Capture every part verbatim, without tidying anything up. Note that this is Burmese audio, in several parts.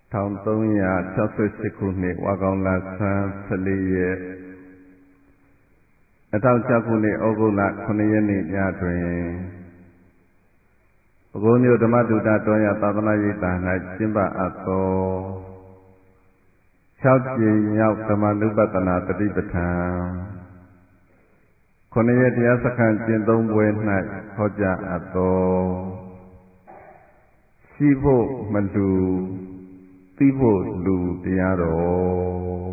Town Tonya, Chasusikuni, Wagala San, Saliye, Atau Chakuni, Ogula, Kunayani, Yadrin, Ogonio, the Maduda, Toya, Tabanayita, Jimba Ato, Chauchi, Yauk, the Manubatana, the Dibatan, Kunayati, Asakan, Jindong, Night, Hoja Ato, Shivo, Madu. People do the other.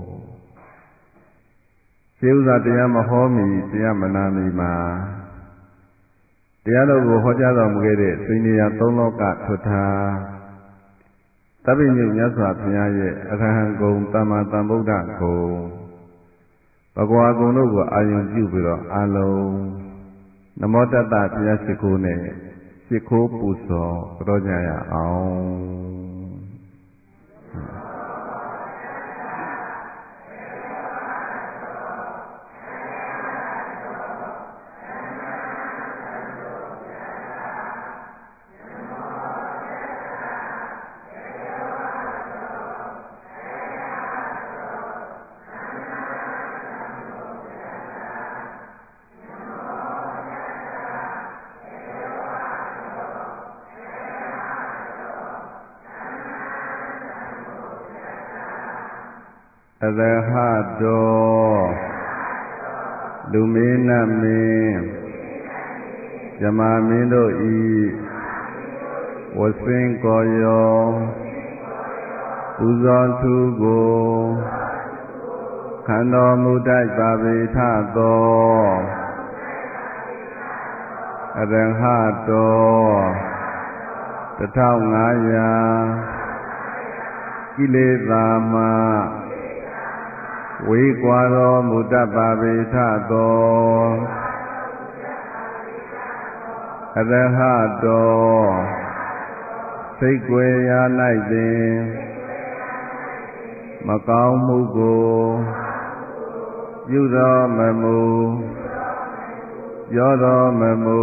Silza the Yamahomi, the Yamanami ma. The other will Hojada Mugere, Sinia Toloka Tota. Tabinu Yasa Piaye, Atahan go, Tama Tamboda go. Bagua go no go, Ayun Jubilo, Alo. Namota that Yasikune, Siko Puso, Rojaya Aum. Adahado Lumina me Yamamindo e Wasing Koyo Uzon Tugo Kando Mudai Babi Tato Adahado Tatao Ngaya Kilezama We Guaro Mudababi Tato Adahado Segwaya Naidin Macau Mugo Yudo Memu Yodo Memu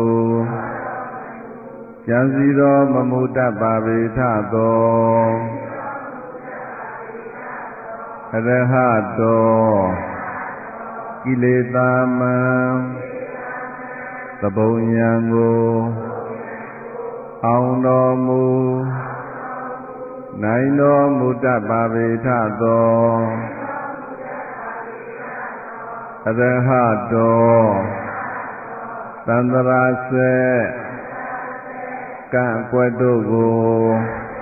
Janziro Mamudababi Tato Adahado Kiletama Tabonyango Aunomu Naino Mudababitato Adahado Tandarase Kankwadogo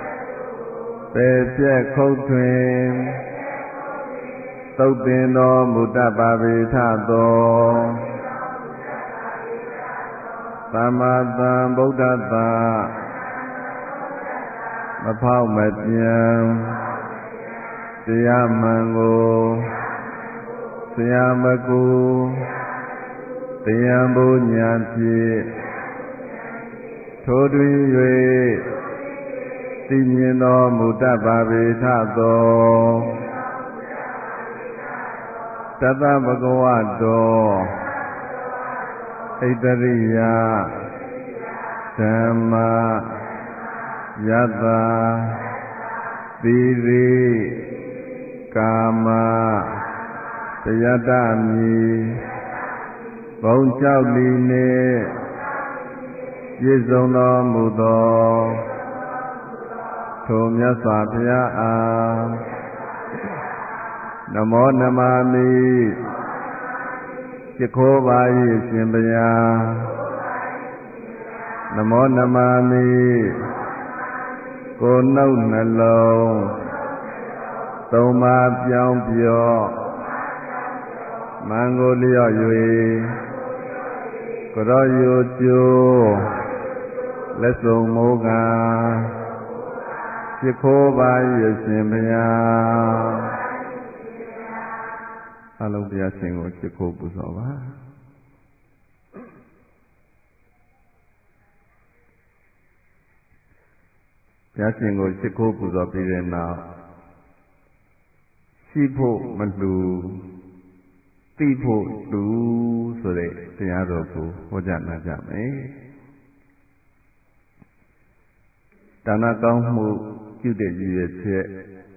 Pepye Kotwin Totino Mudababitato Tamadam Bodhata Mapau Metyam Tiyamango Tiyamagu Tiyambu Nyanti Todwi Yue Tinyino Mudababitato Tata Bhagavato Aitariya Dhamma Yata Diri Kama Tayatami Bông Chao Li Ne Yizong Lo Mudo Thom Yasa Phaya A Namo Namami Chikhobayi Shimbaya Namo Namami Konau Nalong Toma Pyong Pyo Mangolia Yue Koroyo Chu Lesong Moga Chikhobayi Shimbaya Hello, dear Singo, Chico Buzova. Dear Singo, Chico Buzopi now. Sipo Mandu, Tipo Do, so they, the Adoku, Hojana Jame. Tanakam, who you did you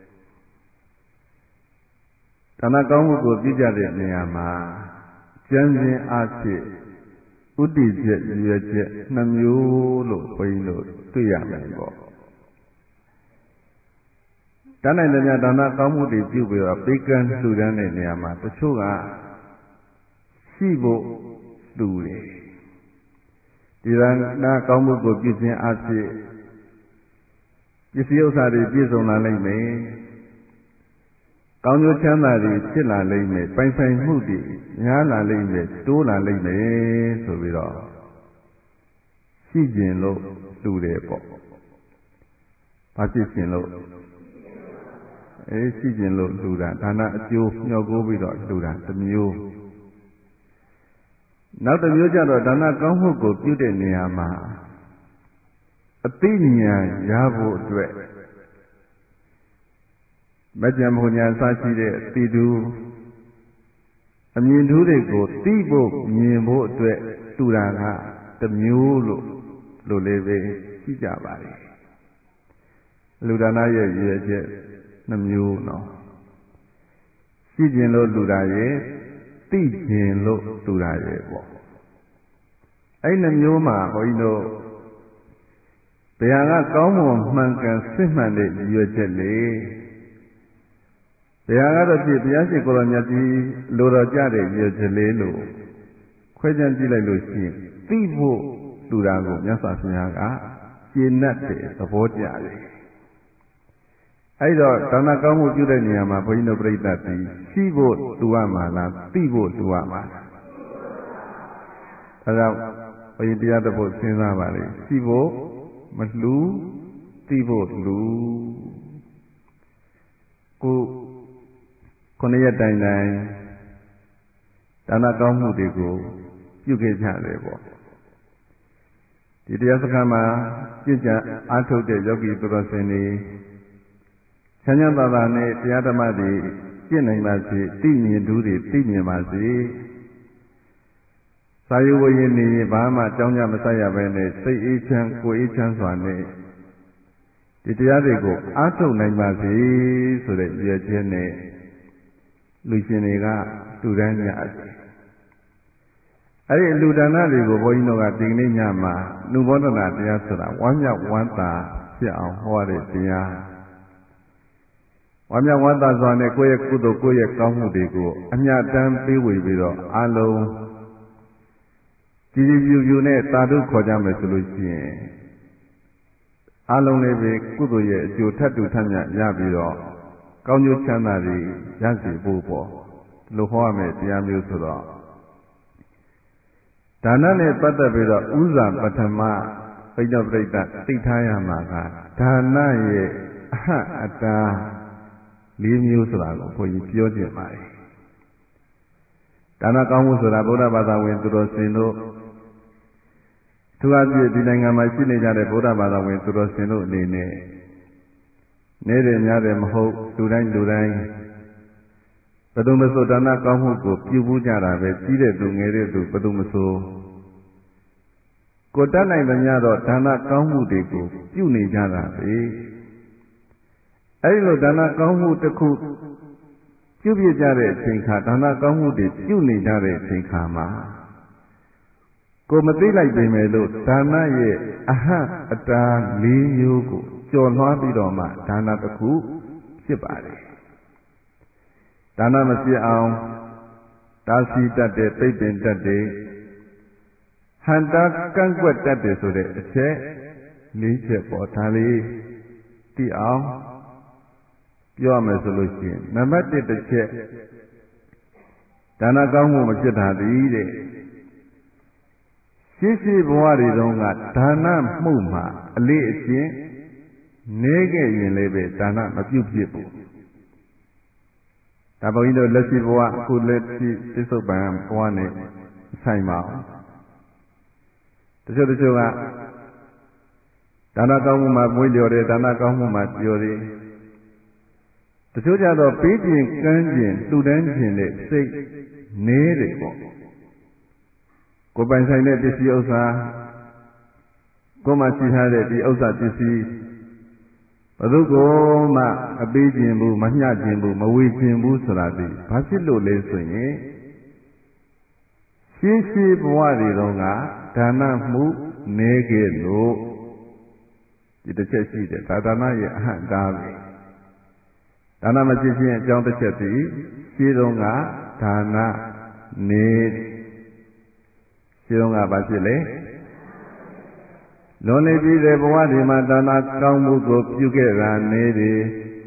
ဒါနကောင်းမှုကိုပြုကြတဲ့နေရာမှာကျမ်းစဉ်အားဖြင့်ဥတည်ချက်ရွယ်ချက်နှမျိုးလို့ဘုန်းကြီးတို့တွေ့ရမယ်ပေါ့တန်းနိုင်တဲ့များဒါနကောင်းမှုတွေပြုပြီးတော့ပေးကမ်းလှူဒန်းတဲ့နေရာမှာတချို့ကရှိဖို့လှူတယ်ဒီဒါနကောင်းမှုကိုပြုခြင်းအဖြစ်ပစ္စည်းဥစ္စာတွေပြည့်စုံလာလိမ့်မယ်ကောင်းကျိုးချမ်းသာတွေဖြစ်လာလိမ့်မယ်ပိုင်ဆိုင်မှုတွေများလာလိမ့်မယ်တိုးလာလိမ့်မယ်ဆိုပြီးတော့ရှိကျင်လို့လှူတယ်ပေါ့ဘာဖြစ်ကျင်လို့အေးရှိကျင်လို့လှူတာဒါနအကျိုးမျှော်ကိုးပြီးတော့လှူတာတစ်မျိုးနောက်တစ်မျိုးကျတော့ဒါနကောင်းမှုကိုပြုတဲ့နေရာမှာအသိဉာဏ်ရဖို့အတွက်မကြံဘုံညာစရှိတဲ့တိတူအမြင်ထူးတွေကိုသိဖို့မြင်ဖို့အတွက်တူတာကတစ်မျိုးလို့လို့လည်းပဲရှိကြပါတယ်လူဒါနရဲ့ရည်ရွယ်ချက်နှမျိုးနော်ရှိခြင်းလို့လူတာရဲ့သိခြင်းလို့လူတာရဲ့ပေါ့အဲ့နှမျိုးမှာဘုန်းကြီးတို့ဘုရားကကောင်းမွန်မှန်ကန်စစ်မှန်တဲ့ရည်ရွယ်ချက်လေဘုရားကတော့ဖြစ်ဘုရားရှိခိုးတော်မြတ်ကြီးလိုတော်ကြတဲ့ရည်ရွယ်ချက်လေးလို့ခွဲခြမ်းကြည့်လိုက်လို့ရှိရင်သိဖို့လူတာကိုမြတ်စွာဘုရားကရှင်းတတ်တဲ့သဘောကြတယ်အဲ့တော့ဒါနကောင်းမှုပြုတဲ့နေရာမှာဘုန်းကြီးတို့ပြိဿတိရှိဖို့လူရမှာလားသိဖို့လူရမှာလားဒါကြောင့်ဘုန်းကြီးတရားတော်ဖို့စဉ်းစားပါလေရှိဖို့မလှူသိဖို့လူကိုခုနှစ်ရက်တိုင်တိုင်ဒါနကောင်းမှုတွေကိုပြုခဲ့ကြတယ်ပေါ့ဒီတရားစခန်းမှာပြည့်ကြံအားထုတ်တဲ့ယောဂီသူတော်စင်တွေချမ်းချမ်းသာသာနဲ့တရားဓမ္မတွေကျင့်နိုင်ပါစေသိမြင်သူတွေသိမြင်ပါစေသာယဝရင်းနေဘာမှကြောင်းကြမဆိုင်ရပဲနဲ့စိတ်အေးချမ်းကိုယ်အေးချမ်းစွာနဲ့ဒီတရားတွေကိုအားထုတ်နိုင်ပါစေဆိုတဲ့ရည်ရွယ်ချက်နဲ့လူရှင်တွေကတူတန်းကြတယ်အဲ့ဒီလူဒါနတွေကိုဘုန်းကြီးတို့ကဒီကနေ့ညမှာနုဘောဓနာတရားဆိုတာဝမ်းမြောက်ဝမ်းသာဖြစ်အောင်ဟောတဲ့တရားဝမ်းမြောက်ဝမ်းသာစွာနဲ့ကိုယ့်ရဲ့ကုသိုလ်ကိုယ့်ရဲ့ကောင်းမှုတွေကိုအမြတ်တမ်းပေးဝေပြီးတော့အလုံးကြည်ကြည်ပြူပြူနဲ့သာဓုခေါ်ကြမယ်ဆိုလို့ရှိရင်အလုံးလေးပဲကုသိုလ်ရဲ့အကျိုးထပ်တူထပ်မြတ်ရပြီးတော့ကောင်းကျိုးချမ်းသာတွေရစေဖို့ပေါ့လို့ဟောရမယ်တရားမျိုးဆိုတော့ဒါနနဲ့ပတ်သက်ပြီးတော့ဥဇာပထမဘိဋ္ဌပရိသတ်သိထားရမှာကဒါနရဲ့အဟတ်အတားလေးမျိုးဆိုတာကိုဘုန်းကြီးပြောချင်ပါတယ်ဒါနကောင်းမှုဆိုတာဗုဒ္ဓဘာသာဝင်သူတော်စင်တို့သူအပြည့်ဒီနိုင်ငံမှာရှိနေကြတဲ့ဗုဒ္ဓဘာသာဝင်သူတော်စင်တို့အနေနဲ့နေတဲ့များတယ်မဟုတ်လူတိုင်းလူတိုင်းဘယ်သူမဆိုဒါနကောင်းမှုကိုပြုဘူးကြတာပဲကြီးတဲ့သူငယ်တဲ့သူဘယ်သူမဆိုကိုတတ်နိုင်သမျှတော့ဒါနကောင်းမှုတွေကိုပြုနေကြတာပဲအဲဒီလိုဒါနကောင်းမှုတစ်ခုပြုပြကြတဲ့အချိန်ခါဒါနကောင်းမှုတွေပြုနေကြတဲ့အချိန်ခါမှာကိုမသိလိုက်ပေမဲ့လို့ဒါနရဲ့အဟတ်အတားလေးမျိုးကိုကျော်လွှားပြီးတော့မှဒါနတစ်ခုဖြစ်ပါတယ်ဒါနမဖြစ်အောင်တာစီတတ်တယ်ပိတ်ပင်တတ်တယ်ဟန်တာကန့်ကွက်တတ်တယ်ဆိုတဲ့အချက်လေးချက်ပေါ်ဒါလေးသိအောင်ပြောရမယ်ဆိုလို့ရှိရင်နံပါတ်တစ်တစ်ချက်ဒါနကောင်းမှုမဖြစ်တာသည်တဲ့ရှိရှိဘဝတွေတုန်းကဒါနမှုမှာအလေးအကျင့်နေခဲ့ရင်လည်းပဲဒါနမပြုဖြစ်ဘူးဒါဘုန်းကြီးတို့လက်ရှိဘဝအခုလက်ရှိသစ္ဆုတ်ပံဘဝနဲ့ဆိုင်ပါအောင်တချို့တချို့ကဒါနကောင်းမှုမှာမွေးလျော်တယ်ဒါနကောင်းမှုမှာပျော်တယ်တချို့ကြတော့ပေးခြင်းကမ်းခြင်းလှူဒန်းခြင်းနဲ့စိတ်နေတယ်ပေါ့ကိုယ်ပိုင်ဆိုင်တဲ့ပစ္စည်းဥစ္စာကိုယ်မှရှိထားတဲ့ဒီဥစ္စာပစ္စည်းဘသူကိုမှအပေးခြင်းဘူးမမျှခြင်းဘူးမဝေခြင်းဘူးဆိုတာဒီဘာဖြစ်လို့လဲဆိုရင်ရှင်းရှင်းဘဝတွေတုန်းကဒါနမှုနေခဲ့လို့ဒီတစ်ချက်ရှိတယ်ဒါဒါနရဲ့အဟန့်တားပဲဒါနမဖြစ်ခြင်းအကြောင်းတစ်ချက်သည်ရှင်းတုန်းကဒါနနေရှင်းတုန်းကဘာဖြစ်လဲလွန်လေပြီးတဲ့ဘဝဒီမှာဒါနကောင်းမှုကိုပြုခဲ့တာနေတယ်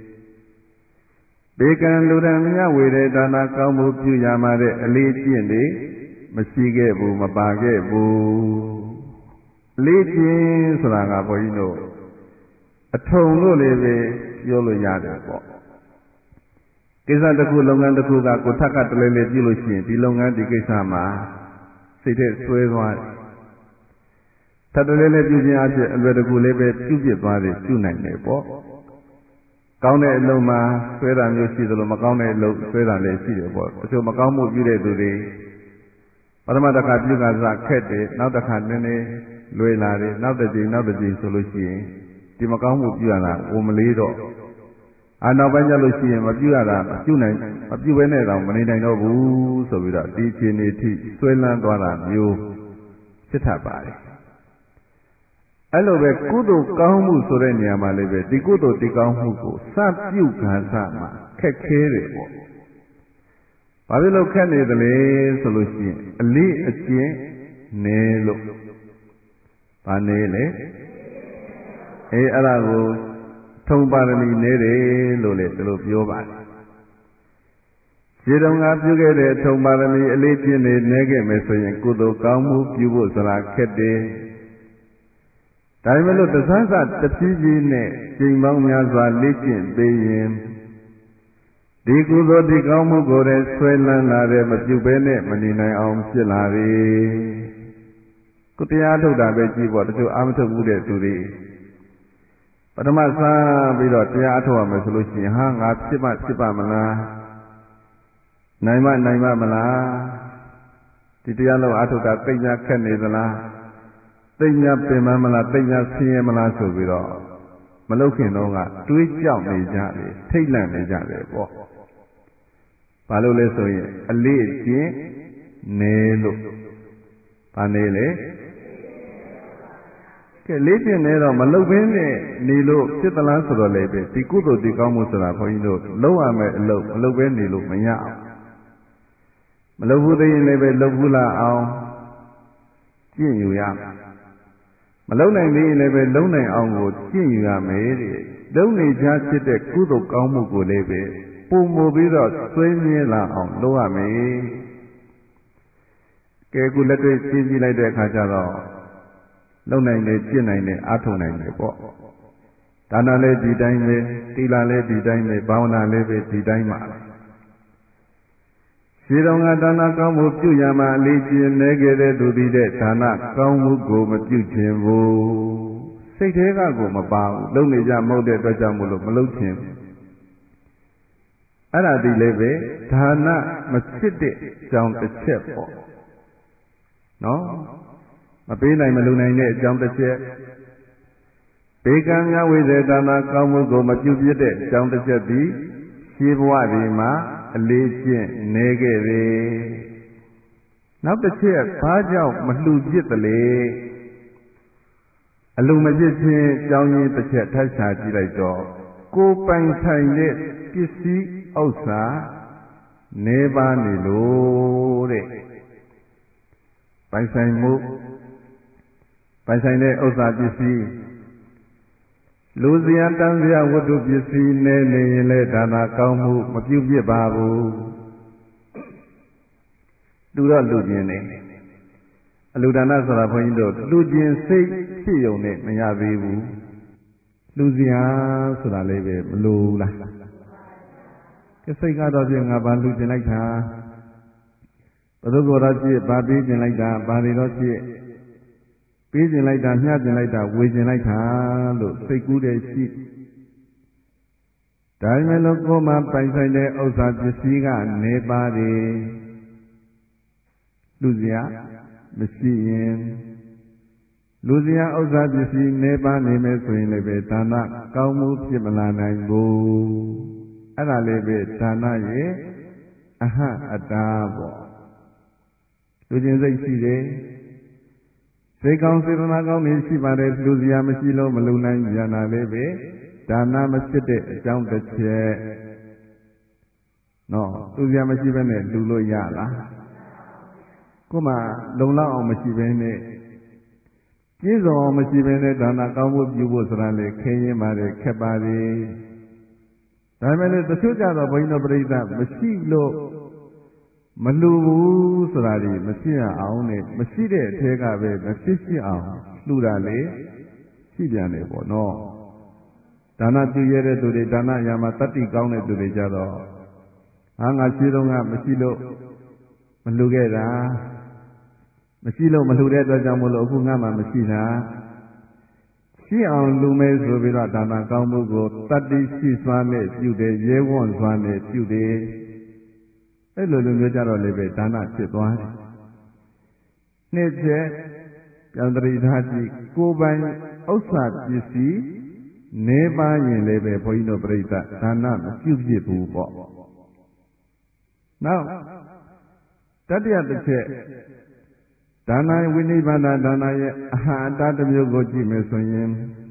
ဘေကံလူရံမြဝေတဲ့ဒါနကောင်းမှုပြုရမှာတဲ့အလေးကျင့်တွေမရှိခဲ့ဘူးမပါခဲ့ဘူးအလေးကျင့်ဆိုတာကဘုန်းကြီးတို့အထုံလို့လည်းပဲပြောလို့ရတယ်ပေါ့ကိစ္စတစ်ခုလုပ်ငန်းတစ်ခုကကိုထက်ကတလဲလဲပြုလို့ရှိရင်ဒီလုပ်ငန်းဒီကိစ္စမှာစိတ်ထဲဆွဲသွားတယ်ထပ်တလဲလဲပြုခြင်းအဖြစ်အလွယ်တကူလေးပဲပြုပြသွားတယ်ပြုနိုင်တယ်ပေါ့ကောင်းတဲ့အလုံးမှာဆွဲတာမျိုးရှိသလိုမကောင်းတဲ့အလုံးဆွဲတာလည်းရှိတယ်ပေါ့တချို့မကောင်းမှုပြုတဲ့သူတွေပထမတစ်ခါပြုကစားခက်တယ်နောက်တစ်ခါနည်းနည်းလွယ်လာတယ်နောက်တစ်ကြိမ်နောက်တစ်ကြိမ်ဆိုလို့ရှိရင်ဒီမကောင်းမှုပြုရတာဝန်မလေးတော့အာနောက်ပိုင်းကျလို့ရှိရင်မပြုရတာမပြုနိုင်မပြုဘဲနဲ့တော့မနေနိုင်တော့ဘူးဆိုပြီးတော့ဒီခြေနေထိဆွဲလန်းသွားတာမျိုးဖြစ်တတ်ပါတယ်အဲ့လိုပဲကုသိုလ်ကောင်းမှုဆိုတဲ့နေရာမှာလည်းပဲဒီကုသိုလ်ဒီကောင်းမှုကိုစပြုခံစားမှာခက်ခဲတယ်ပေါ့ဘာဖြစ်လို့ခက်နေသလဲဆိုလို့ရှိရင်အလေးအကျင့်နေလို့ဘာနေလဲအေးအဲ့ဒါကိုထုံပါရမီနေတယ်လို့လေဒီလိုပြောပါတယ်ခြေတုံးကပြုခဲ့တဲ့ထုံပါရမီအလေးကျင့်နေနေခဲ့မယ်ဆိုရင်ကုသိုလ်ကောင်းမှုပြုဖို့ဆိုတာခက်တယ်ဒါပေမဲ့လို့တဆန်းစတဖြည်းဖြည်းနဲ့ချိန်ပေါင်းများစွာလေ့ကျင့်ပေးရင်ဒီကုသိုလ်ဒီကောင်းမှုကိုလည်းဆွဲလန်းလာတဲ့မပြုဘဲနဲ့မနေနိုင်အောင်ဖြစ်လာပြီကုတရားထုတ်တာပဲကြည့်ပေါ့တချို့အာမထုတ်ဘူးတဲ့သူတွေပထမစပြီးတော့တရားအထုတ်ရမယ်ဆိုလို့ရှိရင်ဟာငါဖြစ်မှဖြစ်ပါမလားနိုင်မနိုင်မမလားဒီတရားလုံးအထုတ်တာသိညာခက်နေသလားသိညာပင်မမလားသိညာဆင်းရဲမလားဆိုပြီးတော့မလုခင်တော့ကတွေးကြောက်နေကြတယ်ထိတ်လန့်နေကြတယ်ပေါ့ဘာလို့လဲဆိုရင်အလေးအကျင့်နေလို့ဘာနေလဲကဲလေးကျင့်နေတော့မလုဘင်းနဲ့နေလို့ဖြစ်သလားဆိုတော့လေပဲဒီကုသိုလ်ဒီကောင်းမှုဆိုတာဘုန်းကြီးတို့လုံးရမယ်အလုပ်မလုဘဲနေလို့မရအောင်မလုဘူးသိရင်လည်းပဲလုဘူးလားအောင်ကျင့်ယူရမယ်မလုံနိုင်သေးရင်လည်းပဲလုံနိုင်အောင်ကိုကျင့်ယူရမယ်တဲ့လုံနေချာဖြစ်တဲ့ကုသိုလ်ကောင်းမှုကိုလည်းပဲပုံမူပြီးတော့ဆွေးမြဲလာအောင်လုပ်ရမယ်ကဲခုလက်တွေ့ရှင်းကြည့်လိုက်တဲ့အခါကျတော့လုံနိုင်တယ်ကျင့်နိုင်တယ်အားထုတ်နိုင်တယ်ပေါ့ဒါနလည်းဒီတိုင်းပဲသီလလည်းဒီတိုင်းပဲဘာဝနာလည်းပဲဒီတိုင်းပါရှိတော်ကဒါနကောင်းမှုပြုရမှာအလေးကျင့်နေခဲ့တဲ့သူသည်တဲ့ဒါနကောင်းမှုကိုမပြုခြင်းဘူးစိတ်ထဲကကိုမပါဘူးလုံနေကြမဟုတ်တဲ့အတွက်ကြောင့်မို့လို့မလုံခြင်းအဲ့ဒါဒီလည်းပဲဒါနမဖြစ်တဲ့အကြောင်းတစ်ချက်ပေါ့နော်မပေးနိုင်မလုံနိုင်တဲ့အကြောင်းတစ်ချက်ဘေကံများဝိသေဒါနကောင်းမှုကိုမပြုပြတဲ့အကြောင်းတစ်ချက်သည်ရှင်းဘဝဒီမှာအလေးကျင့်နေခဲ့တယ်နောက်တစ်ချက်ဘာကြောင့်မလှူဖြစ်သလဲအလိုမဖြစ်ခြင်းအကြောင်းရင်းတစ်ချက်ထပ်ရှာကြည့်လိုက်တော့ကိုယ်ပိုင်ဆိုင်တဲ့ပစ္စည်းဥစ္စာနေပါနေလို့တဲ့ပိုင်ဆိုင်မှုပိုင်ဆိုင်တဲ့ဥစ္စာပစ္စည်းလူစရာတန်စရာဝတ္ထုပစ္စည်းနဲ့နေရင်လည်းဒါနာကောင်းမှုမပြုပြစ်ပါဘူးလူတော့လူကျင်နေအလူဒါနဆိုတာဘုန်းကြီးတို့လူကျင်စိတ်ဖြစ်ုံနဲ့မရသေးဘူးလူစရာဆိုတာလည်းပဲမလိုဘူးလားကစိတ်ကတော့ပြင်ငါဘာလူကျင်လိုက်တာဘုသူကိုယ်တော့ဖြစ်ဘာပေးကျင်လိုက်တာဘာတွေတော့ဖြစ်ပေးကျင်လိုက်တာမျှကျင်လိုက်တာဝေကျင်လိုက်တာလို့စိတ်ကူးတဲ့ရှိဒါပေမဲ့လို့ကိုယ်မှပိုင်ဆိုင်တဲ့ဥစ္စာပစ္စည်းကနေပါတယ်လူစရာမရှိရင်လူစရာဥစ္စာပစ္စည်းနေပါနေမယ်ဆိုရင်လည်းပဲဒါနကောင်းမှုဖြစ်မလာနိုင်ဘူးအဲ့ဒါလေးပဲဒါနရဲ့အဟံအတားပေါ့လူချင်းစိတ်ရှိတယ်စိတ်ကောင်းစေတနာကောင်းနေရှိပါတယ်လူစရာမရှိလို့မလူနိုင်ကြတာလေးပဲဒါနမဖြစ်တဲ့အကြောင်းတစ်ချက်နော်လူစရာမရှိဘဲနဲ့လူလို့ရလားကိုမှလုံလောက်အောင်မရှိဘဲနဲ့ပြည့်စုံအောင်မရှိဘဲနဲ့ဒါနကောင်းမှုပြုဖို့ဆိုတာလေခင်းရင်ပါတယ်ခက်ပါတယ်ဒါပေမဲ့လည်းတချို့ကြတော့ဘုန်းကြီးတို့ပြိဿမရှိလို့မလူဘူးဆိုတာဒီမဖြစ်အောင်နဲ့မရှိတဲ့အထဲကပဲမဖြစ်ရှိအောင်လှူတာလေရှိပြန်တယ်ပေါ့နော်ဒါနပြုရတဲ့သူတွေဒါနရာမှာတတ္တိကောင်းတဲ့သူတွေကြတော့ဟာငါရှိတော့ကမရှိလို့မလှူခဲ့တာမရှိလို့မလှူတဲ့အတွက်ကြောင့်မလို့အခုငါမှမရှိတာရှိအောင်လူမဲဆိုပြီးတော့ဒါနကောင်းမှုကိုတတ္တိရှိစွာနဲ့ပြုတယ်ရဲဝံ့စွာနဲ့ပြုတယ်အဲ့လိုလူမျိုးကြတော့လည်းပဲဒါနဖြစ်သွားတယ်နှစ်ချက်ပြန်တရိထားကြည့်ကိုယ်ပိုင်ဥစ္စာပစ္စည်းနေပါရင်လည်းပဲဘုန်းကြီးတို့ပြိဿဒါနမပြုဖြစ်ဘူးပေါ့နောက်တတိယတစ်ချက်ဒါနဝိနိဗ္ဗာန်ဒါနရဲ့အဟံအတားတစ်မျိုးကိုကြည့်မယ်ဆိုရင်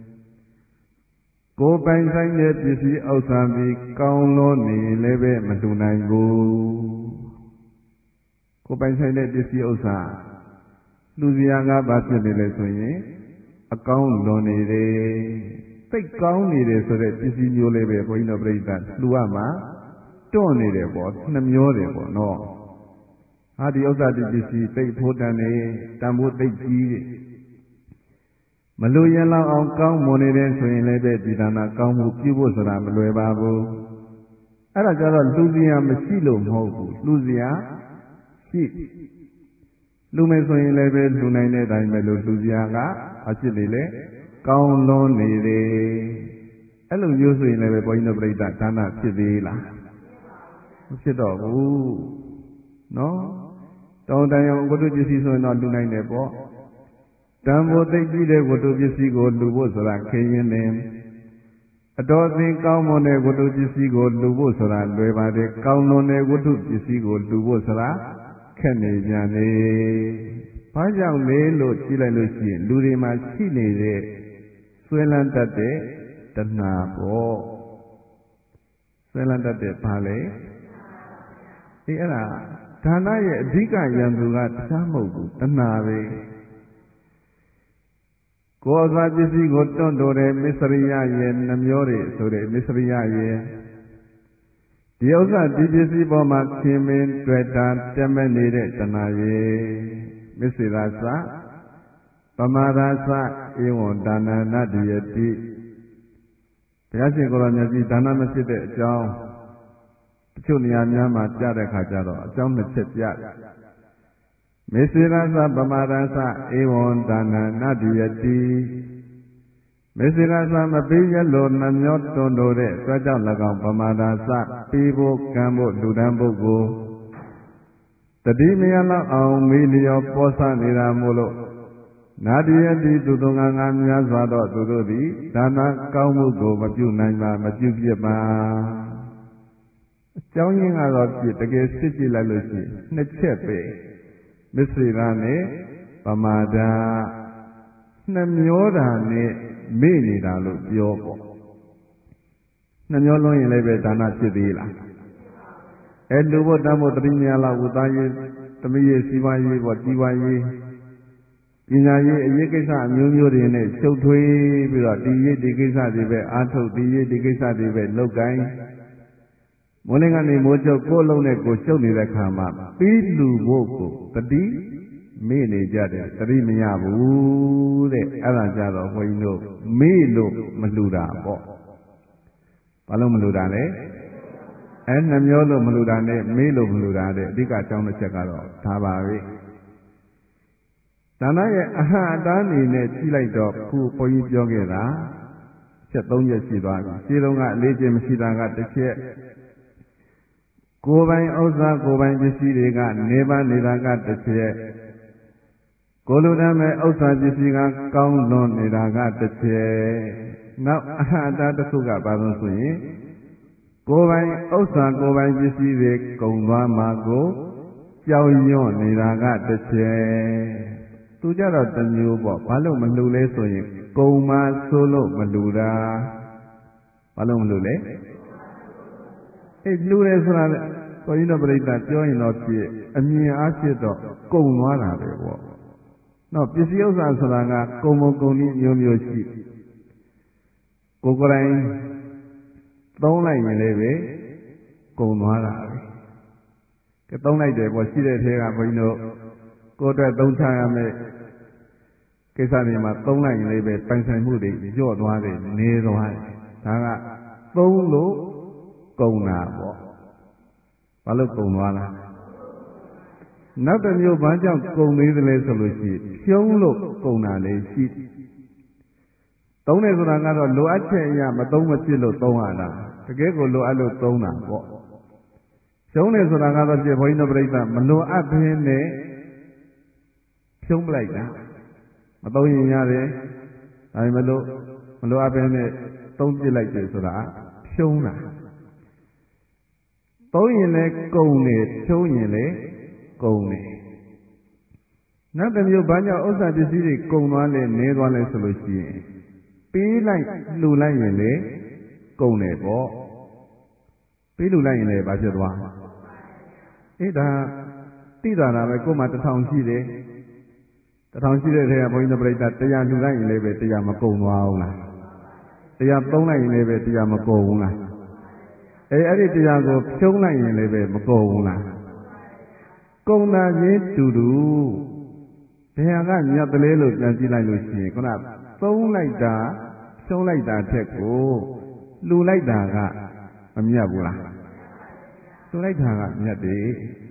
ကိုယ်ပိုင်ဆိုင်တဲ့ပစ္စည်းဥစ္စာပြီးကောင်းလို့နေလည်းပဲမတူနိုင်ဘူးကိုယ်ပိုင်ဆိုင်တဲ့ပစ္စည်းဥစ္စာလူစရာကဘာဖြစ်နေလဲဆိုရင်အကောင်းလွန်နေတယ်သိတ်ကောင်းနေတယ်ဆိုတဲ့ပစ္စည်းမျိုးလေးပဲဘုန်းကြီးတို့ပြိဿလှူရမှာတွန့်နေတယ်ပေါ့နှမျောတယ်ပေါ့နော်ဟာဒီဥစ္စာဒီပစ္စည်းသိတ်ဖို့တန်နေတန်ဖို့သိတ်ကြီးတယ်မလူရင်လောက်အောင်ကောင်းမွန်နေတယ်ဆိုရင်လည်းပဲဒီဒါနကောင်းမှုပြုဖို့ဆိုတာမလွယ်ပါဘူးအဲ့ဒါကြတော့လူစရာမရှိလို့မဟုတ်ဘူးလူစရာရှိလူမယ်ဆိုရင်လည်းပဲလူနိုင်တဲ့အတိုင်းပဲလို့လူစရာကအဖြစ်နေလေကောင်းလွန်နေတယ်အဲ့လိုမျိုးဆိုရင်လည်းပဲဘုန်းကြီးတို့ပြိဿဒါနဖြစ်သေးလားမဖြစ်တော့ဘူးနော်တောင်းတန်အောင်ဝတ္ထုပစ္စည်းဆိုရင်တော့လူနိုင်တယ်ပေါ့တန်ဖိုးသိကြည့်တဲ့ဝတ္ထုပစ္စည်းကိုလူဖို့ဆိုတာခင်းရင်တယ်အတော်အသင်ကောင်းမွန်တဲ့ဝတ္ထုပစ္စည်းကိုလူဖို့ဆိုတာလွယ်ပါတယ်ကောင်းလွန်တဲ့ဝတ္ထုပစ္စည်းကိုလူဖို့ဆိုတာခက်နေကြတယ်ဘာကြောင့်လဲလို့ကြည့်လိုက်လို့ရှိရင်လူတွေမှာရှိနေတဲ့ဆွဲလန်းတတ်တဲ့တဏှာပေါ့ဆွဲလန်းတတ်တဲ့ဘာလဲအေးအဲ့ဒါဒါနရဲ့အဓိကရန်သူကတခြားမဟုတ်ဘူးတဏှာပဲကိုယ်စားပစ္စည်းကိုတွန့်တိုတယ်မစ္စရိယရဲ့နှမျောတွေဆိုတဲ့မစ္စရိယရဲ့ဒီဥစ္စာဒီပစ္စည်းပေါ်မှာခင်မင်းတွေ့တာတက်မဲ့နေတဲ့တဏှာရဲ့မစ္စေရာစပမာဒါစဧဝံဒါနနာတယတိဘုရားရှင်ကိုယ်တော်မြတ်ကြီးဒါနမဖြစ်တဲ့အကြောင်းတချို့နေရာများမှာကြားတဲ့ခါကျတော့အကြောင်းနှစ်ချက်ကြားတယ်မေစေရသပမာဒသဧဝံဒါနနာတယတိမေစေရသမပေးရလို့နှမျောတွန်းတိုတဲ့စွဲကြောင့်၎င်းပမာဒသပေးဖို့ကံဖို့လူတန်းပုဂ္ဂိုလ်တတိမယလောက်အောင်မေးလျောပေါ်ဆနေတာမို့လို့နာတယတိသူသူငါငါများစွာတော့သူတို့သည်ဒါနကောင်းမှုကိုမပြုနိုင်ပါမပြုပြပါအကြောင်းရင်းကတော့ပြတကယ်စစ်ကြည့်လိုက်လို့ရှိရင်နှစ်ချက်ပဲမစ္စေရနဲ့ပမာဒနှမျောတာနဲ့မေ့နေတာလို့ပြောပေါ့နှမျောလုံးရင်လည်းပဲဒါနဖြစ်သေးလားအဲလူဖို့တမ်းဖို့တတိမြလောက်ဝတ္တရေးသမီးရေးစီးပွားရေးပေါ့ကြီးပွားရေးပညာရေးအရေးကိစ္စအမျိုးမျိုးတွေနဲ့ရှုပ်ထွေးပြီးတော့ဒီရေးဒီကိစ္စတွေပဲအားထုတ်ဒီရေးဒီကိစ္စတွေပဲလုပ်ကိုင်းမိုးလင်းကနေမိုးချုပ်ကိုယ်လုံးနဲ့ကိုရှုပ်နေတဲ့ခါမှာပြီးလူဖို့ကိုတတိမေ့နေကြတယ်တတိမရဘူးတဲ့အဲ့ဒါကြတော့ဘုန်းကြီးတို့မေ့လို့မလှူတာပေါ့ဘာလို့မလှူတာလဲအဲနှမျောလို့မလှူတာနဲ့မေ့လို့မလှူတာတဲ့အဓိကအကြောင်းတစ်ချက်ကတော့ဒါပါပဲဒါနရဲ့အဟံအတားအနေနဲ့ကြည့်လိုက်တော့ခုဘုန်းကြီးပြောခဲ့တာချက်သုံးချက်ရှိသွားပြီရှင်းတော့ကအလေးချင်းမရှိတာကတစ်ချက်ကိုယ်ပိုင်ဥစ္စာကိုယ်ပိုင်ပစ္စည်းတွေကနေပါနေတာကတစ်ချက်ကိုလိုတမ်းမဲ့ဥစ္စာပစ္စည်းကကောင်းလွန်နေတာကတစ်ချက်နောက်အဟအတာတစ်ခုကဘာလို့ဆိုရင်ကိုယ်ပိုင်ဥစ္စာကိုယ်ပိုင်ပစ္စည်းတွေကုန်သွားမှာကိုကြောက်ရွံ့နေတာကတစ်ချက်သူကြတော့တစ်မျိုးပေါ့ဘာလို့မလှူလဲဆိုရင်ကုန်မှာဆိုလို့မလှူတာဘာလို့မလှူလဲအေးလှူတယ်ဆိုတာလေဘုန်းကြီးတို့ပြိဿပြောရင်တော့ပြည့်အမြင်အားဖြင့်တော့ကုန်သွားတာပဲပေါ့နော်ပစ္စည်းဥစ္စာဆိုတာကကုန်မကုန်နည်းမျိုးမျိုးရှိကိုယ်ကိုယ်တိုင်သုံးလိုက်ရင်လည်းပဲကုန်သွားတာပဲကဲသုံးလိုက်တယ်ပေါ့ရှိတဲ့ထဲကဘုန်းကြီးတို့ကိုယ်အတွက်သုံးချရမယ်ကိစ္စတွေမှာသုံးလိုက်ရင်လည်းပဲပိုင်ဆိုင်မှုတွေညော့သွားတယ်နေသွားတယ်ဒါကသုံးလို့ကုန်တာပေါ့ဘာလို့ကုန်သွားလားနောက်တစ်မျိုးဘာကြောင့်ကုန်သေးသလဲဆိုလို့ရှိရင်ဖြုံးလို့ကုန်တာလေရှိသုံးတယ်ဆိုတာကတော့လိုအပ်ချက်အရာမသုံးမဖြစ်လို့သုံးရတာတကယ်ကိုလိုအပ်လို့သုံးတာပေါ့ဖြုံးတယ်ဆိုတာကတော့ပြဘုန်းကြီးတို့ပြိဿမလိုအပ်ဘဲနဲ့ဖြုံးပလိုက်တာမသုံးရင်ရတယ်ဒါပေမဲ့လို့မလိုအပ်ဘဲနဲ့သုံးပြလိုက်တယ်ဆိုတာဖြုံးတာသုံးရင်လည်းကုန်တယ်ဖြုံးရင်လည်းကုန်တယ်နောက်တစ်မျိုးဘာကြောင့်ဥစ္စာပစ္စည်းတွေကုန်သွားလဲနည်းသွားလဲဆိုလို့ရှိရင်ပေးလိုက်လှူလိုက်ရင်လည်းကုန်တယ်ပေါ့ပေးလှူလိုက်ရင်လည်းဘာဖြစ်သွားအေးဒါသိတာတာပဲကိုယ်မှတစ်ထောင်ရှိတယ်တစ်ထောင်ရှိတဲ့ထဲကဘုန်းကြီးတို့ပြိဿတရားလှူလိုက်ရင်လည်းပဲတရားမကုန်သွားဘူးလားတရားသုံးလိုက်ရင်လည်းပဲတရားမကုန်ဘူးလားအဲအဲ့ဒီတရားကိုဖြုံးလိုက်ရင်လည်းပဲမကုန်ဘူးလားကုန်တာချင်းတူတူဘယ်ဟာကမြတ်တလဲလို့ပြန်ကြည့်လိုက်လို့ရှိရင်ခုနသုံးလိုက်တာဖြုံးလိုက်တာထက်ကိုလှူလိုက်တာကမမြတ်ဘူးလားလှူလိုက်တာကမြတ်တယ်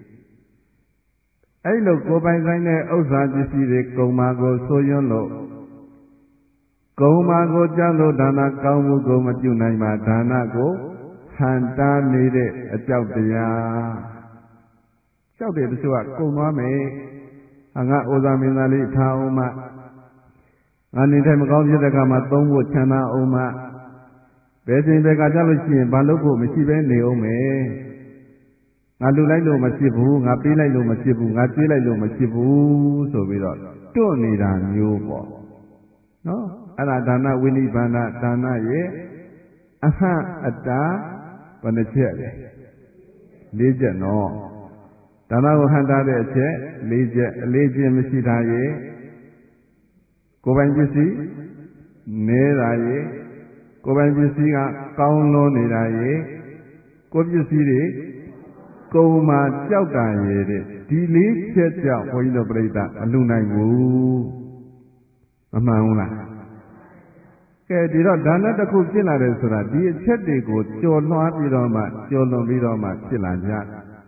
အဲ့လိုကိုယ်ပိုင်ဆိုင်တဲ့ဥစ္စာပစ္စည်းတွေကုန်မှာကိုဆိုရွံ့လို့ကုန်မှာကိုကြောက်လို့ဒါနကောင်းမှုကိုမပြုနိုင်ပါဒါနကိုဟန်တားနေတဲ့အကြောက်တရားကြောက်တဲ့တချို့ကကုန်သွားမယ်ဟာငါဩဇာမင်းသားလေးထားအောင်မငါနေထိုင်မကောင်းဖြစ်တဲ့အခါမှာသုံးဖို့ချမ်းသာအောင်မဘယ်ချိန်ဘယ်ကကြလို့ရှိရင်ဘာလို့ဖို့မရှိဘဲနေအောင်မယ်ငါလူလိုက်လို့မဖြစ်ဘူးငါပေးလိုက်လို့မဖြစ်ဘူးငါကျွေးလိုက်လို့မဖြစ်ဘူးဆိုပြီးတော့တွန့်နေတာမျိုးပေါ့နော်အဲ့ဒါဒါနဝိနိဗ္ဗာန်ဒါနရဲ့အဟအတာဘယ်နှချက်လဲလေးချက်နော်ဒါနကိုဟန်တာတဲ့အချက်လေးချက်အလေးချက်မရှိတာရဲ့ကိုယ်ပိုင်ပစ္စည်းနေတာရဲ့ကိုယ်ပိုင်ပစ္စည်းကကောင်းလွန်နေတာရဲ့ကိုယ်ပစ္စည်းတွေကုန်မှာကြောက်တာရဲ့တဲ့ဒီလေးချက်ကြောင့်ဘုန်းကြီးတို့ပြိဿမလူနိုင်ဘူးမမှန်ဘူးလားကဲဒီတော့ဒါနတစ်ခုဖြစ်လာတယ်ဆိုတာဒီအချက်တွေကိုကြော်လွှားပြီးတော့မှကြော်လွန်ပြီးတော့မှဖြစ်လာကြ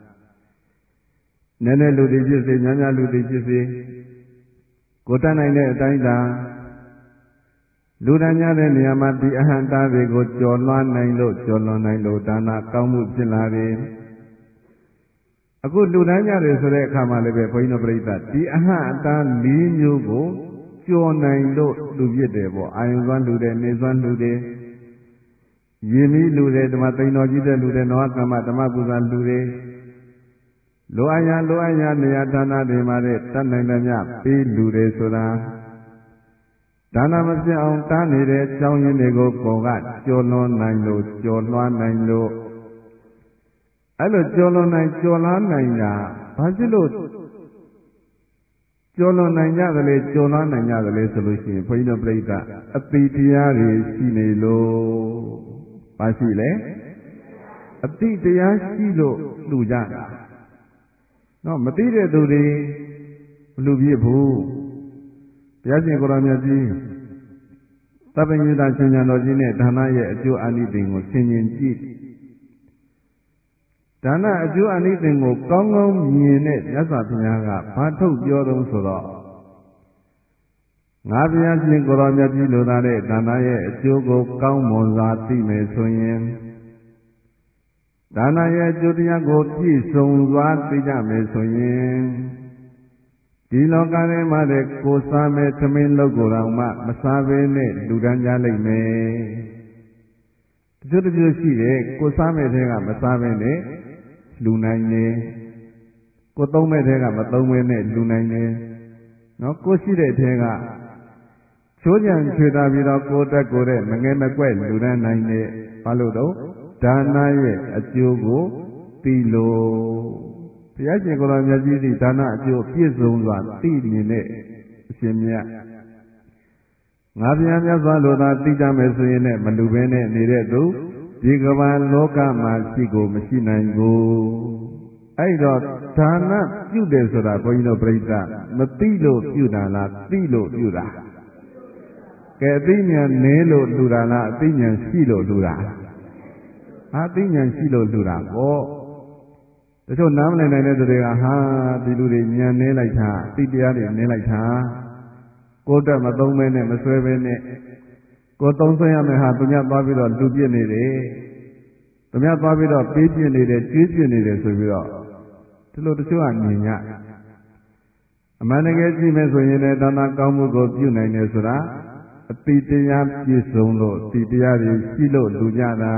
နည်းနည်းလူတွေဖြစ်စေများများလူတွေဖြစ်စေကိုတတ်နိုင်တဲ့အတိုင်းသာလူတန်းများတဲ့နေရာမှာဒီအဟံတာတွေကိုကြော်လွှားနိုင်လို့ကြော်လွန်နိုင်လို့ဒါနကောင်းမှုဖြစ်လာတယ်အခုလူတန်းကြတယ်ဆိုတဲ့အခါမှာလည်းပဲဘုန်းကြီးတို့ပြိဿဒီအဟံအတာလေးမျိုးကိုကြော်နိုင်လို့လူပြစ်တယ်ပေါ့အာယုံစွမ်းလူတယ်နေစွမ်းလူတယ်ရေမီးလူတယ်ဓမ္မသိန်တော်ကြီးတဲ့လူတယ်နဝကမ္မဓမ္မပူဇာလူတယ်လိုအပ်ရာလိုအပ်ရာနေရာဌာနတွေမှာတဲ့တတ်နိုင်တဲ့မြပေးလူတယ်ဆိုတာဒါနမပြတ်အောင်တားနေတဲ့အကြောင်းရင်းတွေကိုပေါ်ကကြော်လွန်နိုင်လို့ကြော်လွှားနိုင်လို့အဲ့လိုကြော်လွန်နိုင်ကြော်လွှားနိုင်တာဘာဖြစ်လို့ကြော်လွန်နိုင်ကြသလဲကြော်လွှားနိုင်ကြသလဲဆိုလို့ရှိရင်ဘုန်းကြီးတို့ပြိဿအတိတရားတွေရှိနေလို့ဘာရှိလဲအတိတရားရှိလို့လှူကြတာနော်မသိတဲ့သူတွေမလှူပြစ်ဘူးဘုရားရှင်ကိုရောမြတ်ကြီးသဗ္ဗညုတရှင်ညာတော်ကြီးနဲ့ဒါနရဲ့အကျိုးအာနိသင်ကိုဆင်ခြင်ကြည့်ဒါနအကျိုးအာနိသင်ကိုကောင်းကောင်းမြင်တဲ့မြတ်စွာဘုရားကဘာထုတ်ပြောတုံးဆိုတော့ငါဘုရားရှင်ကိုရောမြတ်ကြီးလိုသားတဲ့ဒါနရဲ့အကျိုးကိုကောင်းမွန်စွာသိမယ်ဆိုရင်ဒါနရဲ့အကျိုးတရားကိုပြည့်စုံစွာသိကြမယ်ဆိုရင်ဒီလောကထဲမှာတဲ့ကိုစားမဲ့သမင်းလောက်ကိုတော့မှမစားဘဲနဲ့လူတန်းကြလိမ့်မယ်တချို့တချို့ရှိတယ်ကိုစားမဲ့တဲ့ကမစားဘဲနဲ့လူနိုင်တယ်ကိုသုံးမဲ့တဲ့ကမသုံးဘဲနဲ့လူနိုင်တယ်နော်ကိုရှိတဲ့တဲ့ကချိုးကြံချွေတာပြီးတော့ကိုတက်ကိုတဲ့မငဲမကွက်လူတန်းနိုင်တယ်ဘာလို့တော့ဒါနရဲ့အကျိုးကိုသိလို့ဘုရားရှင်ကိုယ်တော်မြတ်ကြီးဒီဒါနအကျိုးပြည့်စုံစွာသိမြင်တဲ့အရှင်မြတ်ငါဗျာမြတ်စွာလိုသာသိကြမယ်ဆိုရင်လည်းမလူဘဲနဲ့နေတဲ့သူဒီကမ္ဘာလောကမှာရှိကိုမရှိနိုင်ဘူးအဲ့တော့ဒါနပြုတယ်ဆိုတာဘုန်းကြီးတို့ပြိဿမသိလို့ပြုတာလားသိလို့ပြုတာကဲအသိဉာဏ်နည်းလို့လူတာလားအသိဉာဏ်ရှိလို့လူတာအသိဉာဏ်ရှိလို့လူတာပေါ့တချို့နားမလည်နိုင်တဲ့သူတွေကဟာဒီလူတွေဉာဏ်နည်းလိုက်တာသိတရားတွေနည်းလိုက်တာကိုယ်တက်မသုံးမဲနဲ့မဆွဲပဲနဲ့ကိုယ်သုံးဆွဲရမယ်ဟာသူများသွားပြီးတော့လူပြစ်နေတယ်သူများသွားပြီးတော့ပေးပြစ်နေတယ်ကျွေးပြစ်နေတယ်ဆိုပြီးတော့ဒီလိုတချို့ကမြင်ကြအမှန်တကယ်ကြည့်မယ်ဆိုရင်လည်းဒါနကောင်းမှုကိုပြုနိုင်တယ်ဆိုတာအတိတရားပြည့်စုံလို့အတိတရားတွေရှိလို့လူကြတာ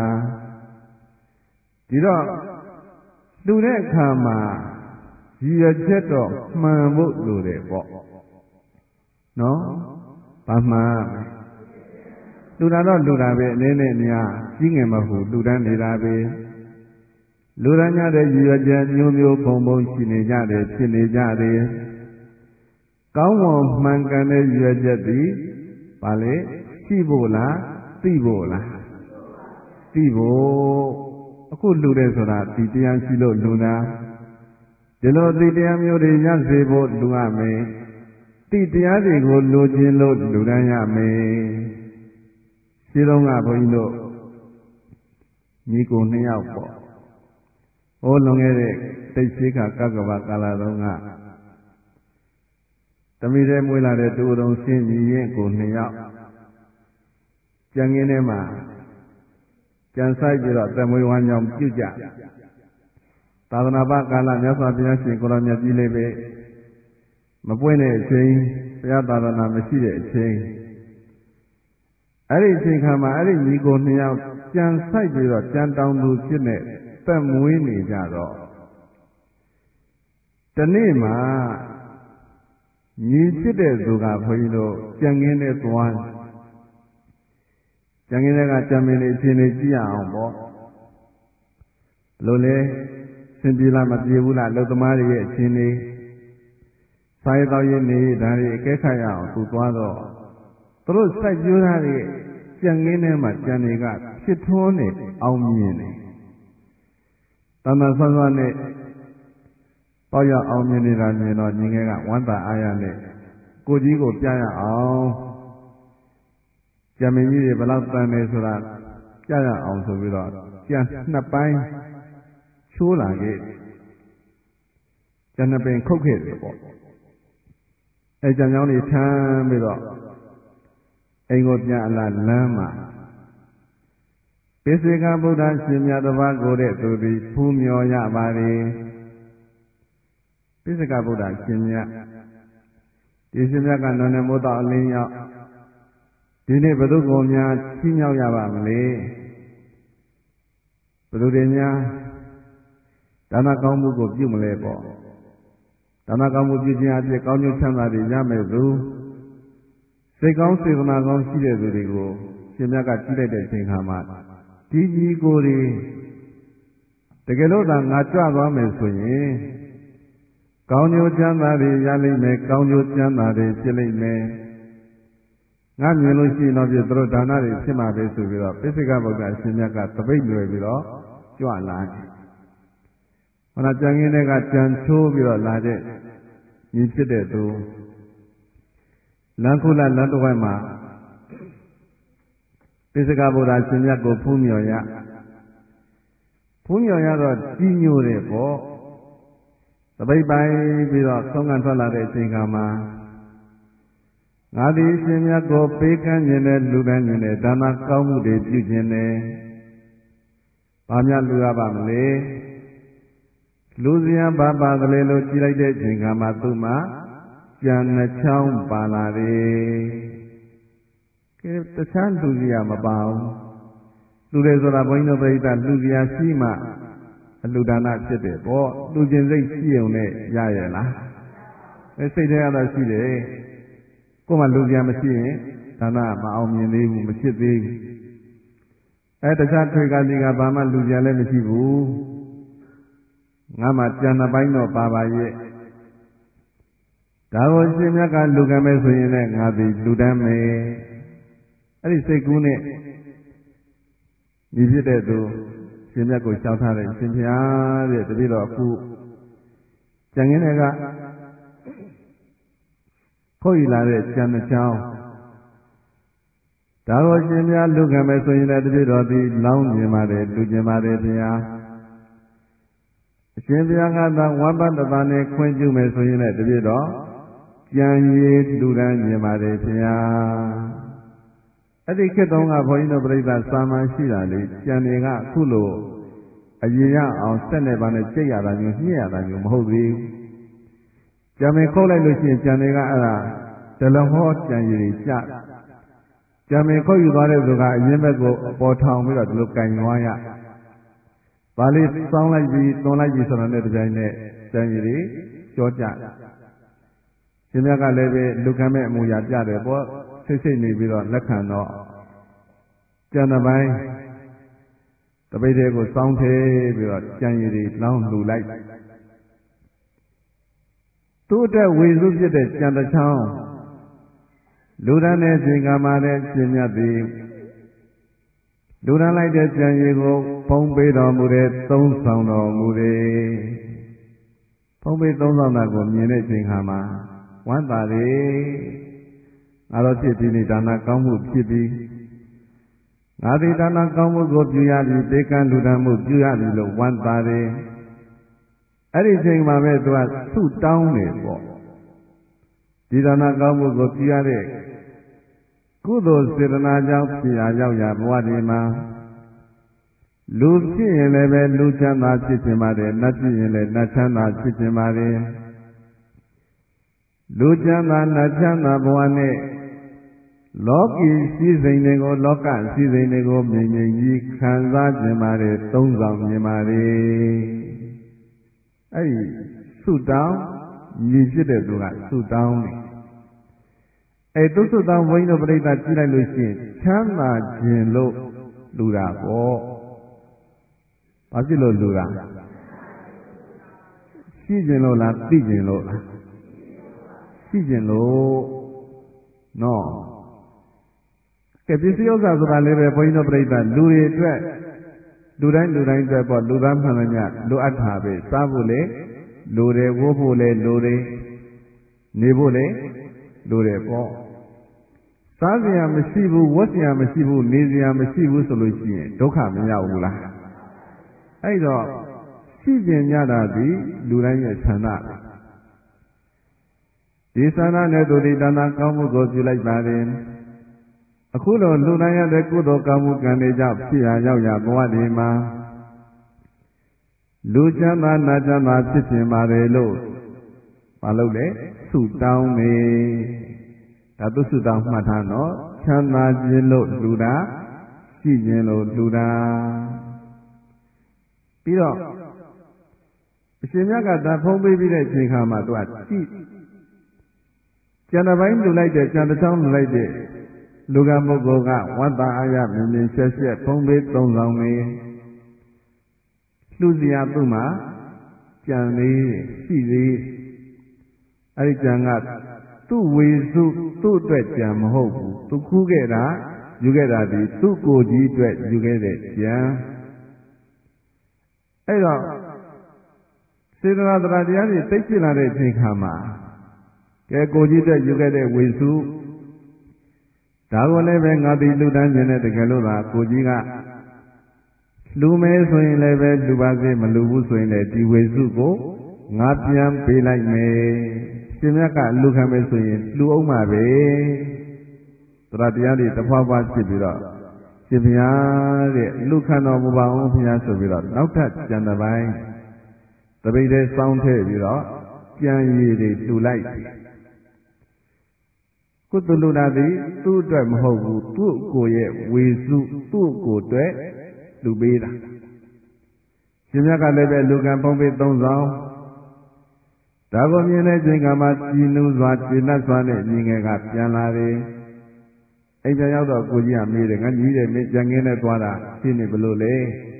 ဒီတော့လူတဲ့အခါမှာရည်ရွယ်ချက်တော့မှန်ဖို့လိုတယ်ပေါ့နော်ဘာမှန်လူတာတော့လူတာပဲအနည်းနဲ့များကြီးငယ်မဟုတ်လူတန်းနေတာပဲလူတန်းကြတဲ့ရည်ရွယ်ချက်မျိုးမျိုးပုံပုံရှိနေကြတယ်ဖြစ်နေကြတယ်ကောင်းမွန်မှန်ကန်တဲ့ရည်ရွယ်ချက်သည်ဘာလဲရှိဖို့လားသိဖို့လားသိဖို့အခုလူတယ်ဆိုတာဒီတရားရှိလို့လူတာဒီလိုဒီတရားမျိုးတွေရစေဖို့လူရမယ်ဒီတရားတွေကိုလိုချင်လို့လူတန်းရမယ်ရှိတော့ကဘုန်းကြီးတို့ညီကိုနှစ်ယောက်ပေါ့ဟိုလွန်ခဲ့တဲ့တိတ်ရှိခါကကဘာကာလတုန်းကတမိတဲ့မွေးလာတဲ့တူတော်ရှင်းညီရင်ကိုနှစ်ယောက်ကြံငင်းထဲမှာကြံဆိုင်ပြီးတော့တမွေးဝမ်းကြောင်းပြုကြသာသနာ့ဘကာလမြတ်စွာဘုရားရှင်ကိုရောမြတ်ကြီးလေးပဲမပွင့်တဲ့အချိန်ဘုရားသာသနာမရှိတဲ့အချိန်အဲ့ဒီအချိန်ခါမှာအဲ့ဒီညီကိုနှစ်ယောက်ကြံဆိုင်ပြီးတော့ကြံတောင်သူဖြစ်နေတက်မွေးနေကြတော့တနေ့မှာညီဖြစ်တဲ့သူကဘုန်းကြီးတို့ကြံငင်းတဲ့သွားကြံငင်းတဲ့ကကြံမင်းလေးအချင်းလေးကြည့်ရအောင်ပေါ့လို့လေစင်ပြေလားမပြေဘူးလားလုံသမားတွေရဲ့အချင်းလေးစာရေးတော်ရေးနေဒါတွေအကဲခတ်ရအောင်သူသွားတော့သူတို့စိုက်ပျိုးထားတဲ့ကြံငင်းထဲမှာကြံတွေကဖြစ်ထွန်းနေအောင်မြင်တယ်တဏ္ဍဆွမ်းဆွမ်းနဲ့ပေါ့ရအောင်မြင်နေတာမြင်တော့ညီငယ်ကဝမ်းသာအားရနဲ့ကိုကြီးကိုပြရအောင်ကြံမင်းကြီးတွေဘယ်လောက်တန်နေဆိုတာပြရအောင်ဆိုပြီးတော့ကြံနှစ်ပိုင်းချိုးလာခဲ့ကြံနှစ်ပင်ခုတ်ခဲ့တယ်ပေါ့အဲကြံကြောင်းတွေထမ်းပြီးတော့အိမ်ကိုပြန်အလာလမ်းမှာပိစိကဗုဒ္ဓရှင်မြတ်တစ်ပါးကိုတဲ့သူသည်ဖူးမြော်ရပါလေပိစိကဗုဒ္ဓရှင်မြတ်ဒီရှင်မြတ်ကနန္ဒမိုးတော်အလင်းရောက်ဒီနေ့ဘု து ကိုများချီးမြှောက်ရပါမလဲဘု து တွေများဒါနကောင်းမှုကိုပြုမလဲပေါ့ဒါနကောင်းမှုပြုခြင်းအဖြစ်ကောင်းကျိုးချမ်းသာတွေရမယ်သူစိတ်ကောင်းစေတနာကောင်းရှိတဲ့သူတွေကိုရှင်မြတ်ကကြည့်လိုက်တဲ့အချိန်ခါမှာဒီကြီးကိုယ်တွေတကယ်လို့သာငါကြွသွားမယ်ဆိုရင်ကောင်းကျိုးချမ်းသာတွေရလိမ့်မယ်ကောင်းကျိုးချမ်းသာတွေဖြစ်လိမ့်မယ်ငါမြင်လို့ရှိရင်တော့ပြသူတို့ဒါနတွေဖြစ်မှာပဲဆိုပြီးတော့ပိစိကဗုဒ္ဓအရှင်မြတ်ကသပိတ်လွယ်ပြီးတော့ကြွလာတယ်ဟောကြံငင်းတဲ့ကကြံချိုးပြီးတော့လာတဲ့ညီဖြစ်တဲ့သူလမ်းခုလလမ်းတစ်ဝက်မှာပိစိကဗုဒ္ဓရှင်မြတ်ကိုဖူးမြော်ရဖူးမြော်ရတော့ကြီးညိုတယ်ပေါ့သပိတ်ပိုင်းပြီးတော့ဆုံးခံထွက်လာတဲ့အချိန်ခါမှာငါသည်ရှင်မြတ်ကိုပေးကမ်းခြင်းနဲ့လူတိုင်းခြင်းနဲ့ဒါနကောင်းမှုတွေပြုခြင်းနဲ့ဘာများလူရပါမလဲလူစရာဘာပါသလဲလို့ကြည်လိုက်တဲ့အချိန်ခါမှာသူ့မှာကြံနှစ်ချောင်းပါလာတယ်ကဲတခြားလူကြီးမပါဘူးလူတွေဆိုတာဘုန်းကြီးတို့ပြိဿလူကြီးရှိမှအလှူဒါနဖြစ်တယ်ပေါ့လူကျင်စိတ်ရှိုံနဲ့ရရဲ့လားအဲစိတ်ထဲကတော့ရှိတယ်ကိုယ်မှလူကြီးမရှိရင်ဒါနမအောင်မြင်သေးဘူးမဖြစ်သေးဘူးအဲတခြားထွေကစီကဘာမှလူကြီးလည်းမရှိဘူးငါမှကြံနှစ်ပိုင်းတော့ပါပါရဲ့ဒါကိုရှင်မြတ်ကလူကမဲ့ဆိုရင်လည်းငါသည်လူတန်းမယ်အဲ့ဒီစိတ်ကူးနဲ့ညီဖြစ်တဲ့သူရှင်မြတ်ကိုရှောက်ထားတယ်ရှင်ဖျားတဲ့တပည့်တော်အခုကြံရင်းတွေကခုတ်ရလာတဲ့ကြံတစ်ချောင်းဒါကိုရှင်မြတ်လူကမဲ့ဆိုရင်လည်းတပည့်တော်သည်လောင်းကျင်ပါတယ်လူကျင်ပါတယ်ဗျာအရှင်ဘုရားကသာဝမ်းပတ်တသာနဲ့ခွင့်ပြုမယ်ဆိုရင်လည်းတပည့်တော်ကြံရည်လူတန်းကျင်ပါတယ်ဗျာအဲ့ဒီခေတ်တုန်းကဘုန်းကြီးတို့ပြိဿစာမန်ရှိတာလေကြံတွေကအခုလိုအရင်ရအောင်ဆက်နေပါနဲ့ကြိတ်ရတာမျိုးညှက်ရတာမျိုးမဟုတ်သေးဘူးကြံမခုတ်လိုက်လို့ရှိရင်ကြံတွေကအဲ့ဒါဒလဟောကြံရည်ကြကြံမခုတ်ယူသွားတဲ့သူကအရင်ဘက်ကိုအပေါ်ထောင်ပြီးတော့ဒီလိုကင်သွားရပါဠိစောင်းလိုက်ပြီးသွန်လိုက်ပြီးဆိုတာနဲ့တပြိုင်နက်ကြံရည်ကြောကြရှင်မြတ်ကလည်းပဲလူခံမဲ့အမူအရာပြတယ်ပေါ့စိတ်စိတ်နေပြီးတော့လက်ခံတော့ကြံတဲ့ပိုင်းတပိတ်သေးကိုစောင်းသေးပြီးတော့ကြံရည်တွေလောင်းလှူလိုက်သူ့အတွက်ဝေစုဖြစ်တဲ့ကြံတစ်ချောင်းလူဒန်းတဲ့ချိန်ကမှလည်းရှင်မြတ်သည်လူဒန်းလိုက်တဲ့ကြံရည်ကိုဖုံးပေးတော်မူတဲ့သုံးဆောင်တော်မူတယ်ဖုံးပေးသုံးဆောင်တာကိုမြင်တဲ့ချိန်ခါမှာဝမ်းသာတယ်ငါတို့ဖြစ်ပြီးနေဒါနကောင်းမှုဖြစ်ပြီးငါသည်ဒါနကောင်းမှုကိုပြုရပြီးပေကံလူဒန်းမှုပြုရပြီးလို့ဝမ်းသာတယ်အဲ့ဒီချိန်မှာပဲသူကဆုတောင်းတယ်ပေါ့ဒီဒါနကောင်းမှုကိုပြုရတဲ့ကုသိုလ်စေတနာကြောင့်ဖြစ်ရာရောက်ရာဘဝဒီမှာလူဖြစ်ရင်လည်းပဲလူချမ်းသာဖြစ်ခြင်းပါတယ်နတ်ဖြစ်ရင်လည်းနတ်ချမ်းသာဖြစ်ခြင်းပါတယ်လူချမ်းသာနတ်ချမ်းသာဘဝနဲ့လောကီစည်းစိမ်တွေကိုလောကစည်းစိမ်တွေကိုမြင်မြင်ကြီးခံစားခြင်းပါတယ်သုံးဆောင်ခြင်းပါတယ်အဲ့ဒီဆုတောင်းညီဖြစ်တဲ့သူကဆုတောင်းတယ်အဲ့သူဆုတောင်းဘုန်းကြီးတို့ပြိဿကြည့်လိုက်လို့ရှိရင်ချမ်းသာခြင်းလို့လူတာပေါ့ဘာဖြစ်လို့လူတာရှိခြင်းလို့လားသိခြင်းလို့လားရှိခြင်းလို့နော်ကဲပစ္စည်းဥစ္စာဆိုတာလည်းပဲဘုန်းကြီးတို့ပြိဿလူတွေအတွက်လူတိုင်းလူတိုင်းအတွက်ပေါ့လူသားမှန်မှန်ညလိုအပ်တာပဲစားဖို့လေလူတွေဝိုးဖို့လေလူတွေနေဖို့လေလူတွေပေါ့စားစရာမရှိဘူးဝတ်စရာမရှိဘူးနေစရာမရှိဘူးဆိုလို့ရှိရင်ဒုက္ခမရဘူးလားအဲ့တော့ရှိကျင်ကြတာဒီလူတိုင်းရဲ့ဆန္ဒဒီဆန္ဒနဲ့သူဒီဒါနကောင်းမှုကိုပြုလိုက်ပါတယ်အခုလိုလူတိုင်းရတဲ့ကုသိုလ်ကောင်းမှုကံတွေကြောင့်ဖြစ်ရာရောက်ရာဘဝတွေမှာလူချမ်းသာနတ်ချမ်းသာဖြစ်ခြင်းပါတယ်လို့မလုပ်လေဆုတောင်းနေဒါသူဆုတောင်းမှတ်ထားနော်ချမ်းသာခြင်းလို့လူတာရှိခြင်းလို့လူတာပြီးတော့အရှင်မြတ်ကသာဖုံးပေးပြီးတဲ့ချိန်ခါမှာသူကကြည့်ကျန်တဲ့ဘိုင်းလူလိုက်တဲ့ကျန်တဲ့ချောင်းလူလိုက်တဲ့လူကပုဂ္ဂိုလ်ကဝတ္တအာရမြင်မြင်ရှက်ရှက်ဖုံးပေးသုံးဆောင်နေလူစရာသူ့မှာကြံသေးရှိသေးအဲ့ဒီကြံကသူ့ဝေစုသူ့အတွက်ကြံမဟုတ်ဘူးသူခူးခဲ့တာယူခဲ့တာဒီသူ့ကိုယ်ကြီးအတွက်ယူခဲ့တဲ့ကြံအဲ့တော့စေတနာတရားတရားတွေသိဖြစ်လာတဲ့အချိန်ခါမှာကဲကိုကြီးအတွက်ယူခဲ့တဲ့ဝေစုဒါကိုလည်းပဲငါဒီလူတန်းခြင်းနဲ့တကယ်လို့သာကိုကြီးကလူမဲဆိုရင်လည်းပဲလူပါစေမလူဘူးဆိုရင်လည်းဒီဝေစုကိုငါပြန်ပေးလိုက်မယ်ရှင်မြတ်ကလူခံမယ်ဆိုရင်လူအောင်မှာပဲတရားတရားတွေတဖွာဖွာဖြစ်ပြီးတော့ရှင်ဘုရားတဲ့လူခံတော်မူပါအောင်ဘုရားဆိုပြီးတော့နောက်ထပ်ကြံတဲ့ပိုင်းတပိတ်သေးစောင်းထည့်ပြီးတော့ကြံရည်တွေလှူလိုက်ကုသလူနာသည်သူ့အတွက်မဟုတ်ဘူးသူ့ကိုယ်ရဲ့ဝေစုသူ့ကိုယ်အတွက်လူပေးတာရှင်မြတ်ကလည်းပဲလူကံပုံပေသုံးဆောင်ဒါကိုမြင်တဲ့ချိန်ကမှကြည်နူးစွာကျေနပ်စွာနဲ့ညီငယ်ကပြန်လာတယ်အိမ်ပြန်ရောက်တော့ကိုကြီးကမေးတယ်ငါကြီးတယ်မင်းကြံငင်းနဲ့သွားတာရှင်းနေဘလို့လဲ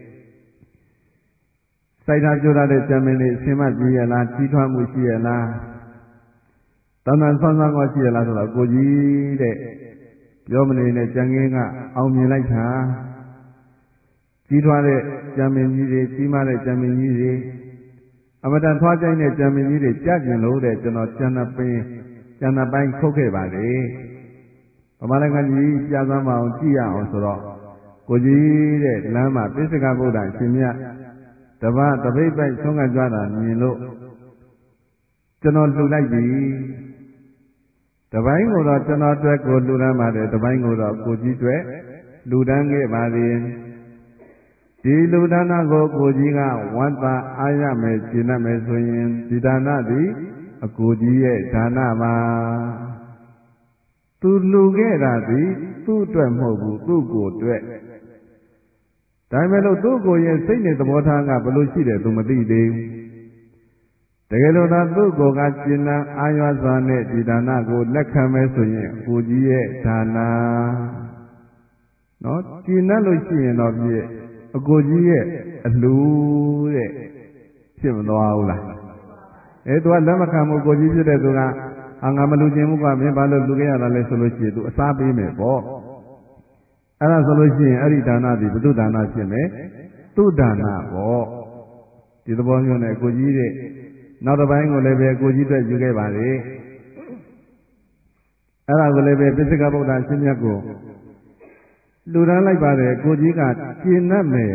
စိုက်ထားကြိုးထားတဲ့ကြံမင်းလေးအစင်မကြည့်ရလားကြီးထွားမှုရှိရလားတန်တန်ဆန်းဆန်းကရှိရလားဆိုတော့ကိုကြီးတဲ့ပြောမနေနဲ့ကြံငင်းကအောင်မြင်လိုက်တာကြီးထွားတဲ့ကြံမင်းကြီးတွေကြီးမားတဲ့ကြံမင်းကြီးတွေအမတန်ထွားကြိုင်းတဲ့ကြံမင်းကြီးတွေကြကျင်လို့တဲ့ကျွန်တော်ကြံနှပင်းကြံနှပိုင်းခုတ်ခဲ့ပါလေဗမာနိုင်ငံကြီးကြာစမ်းမအောင်ကြည့်ရအောင်ဆိုတော့ကိုကြီးတဲ့လမ်းမှာပိဿကဗုဒ္ဓရှင်မြတ်တပတ်တပိတ်ပိုက်ဆုံးကကြွတာမြင်လို့ကျွန်တော်လှူလိုက်ပြီတပိုင်းကိုတော့ကျွန်တော်အတွက်ကိုလှူဒန်းပါတယ်တပိုင်းကိုတော့ကိုကြီးအတွက်လှူဒန်းခဲ့ပါလေဒီလူဒါနကိုကိုကြီးကဝမ်းသာအားရမယ်ကျင့်မယ်ဆိုရင်ဒီဒါနသည်အကိုကြီးရဲ့ဒါနပါသူလှူခဲ့တာသည်သူ့အတွက်မဟုတ်ဘူးသူ့ကိုယ်အတွက်ဒါပေမဲ့လို့သူ့ကိုယ်ရဲ့စိတ်နဲ့သဘောထားကဘယ်လိုရှိတယ်သူမသိသေးဘူးတကယ်လို့သာသူ့ကိုယ်ကကျင့်အာရွာစွာနဲ့ဒီဒါနကိုလက်ခံမယ်ဆိုရင်ကိုကြီးရဲ့ဒါနနော်ကျင့်လို့ရှိရင်တော့ပြည့်အကိုကြီးရဲ့အလှူတဲ့ဖြစ်မသွားဘူးလားအဲသူကလက်မခံဘူးကိုကြီးဖြစ်တဲ့သူကအာငါမလူခြင်းဘူးကမင်းဘာလို့လူခဲ့ရတာလဲဆိုလို့ရှိရင်သူအစားပေးမယ်ပေါ့အဲ့ဒါဆိုလို့ရှိရင်အဲ့ဒီဒါနသည်ဘုသူဒါနဖြစ်မယ်သူဒါနပေါ့ဒီသဘောမျိုးနဲ့ကိုကြီးတဲ့နောက်တစ်ပိုင်းကိုလည်းပဲကိုကြီးအတွက်ယူခဲ့ပါလေအဲ့ဒါကိုလည်းပဲပိဿကဗုဒ္ဓရှင်မြတ်ကိုလူဒန်းလိုက်ပါတယ်ကိုကြီးကကျင့်တတ်မယ်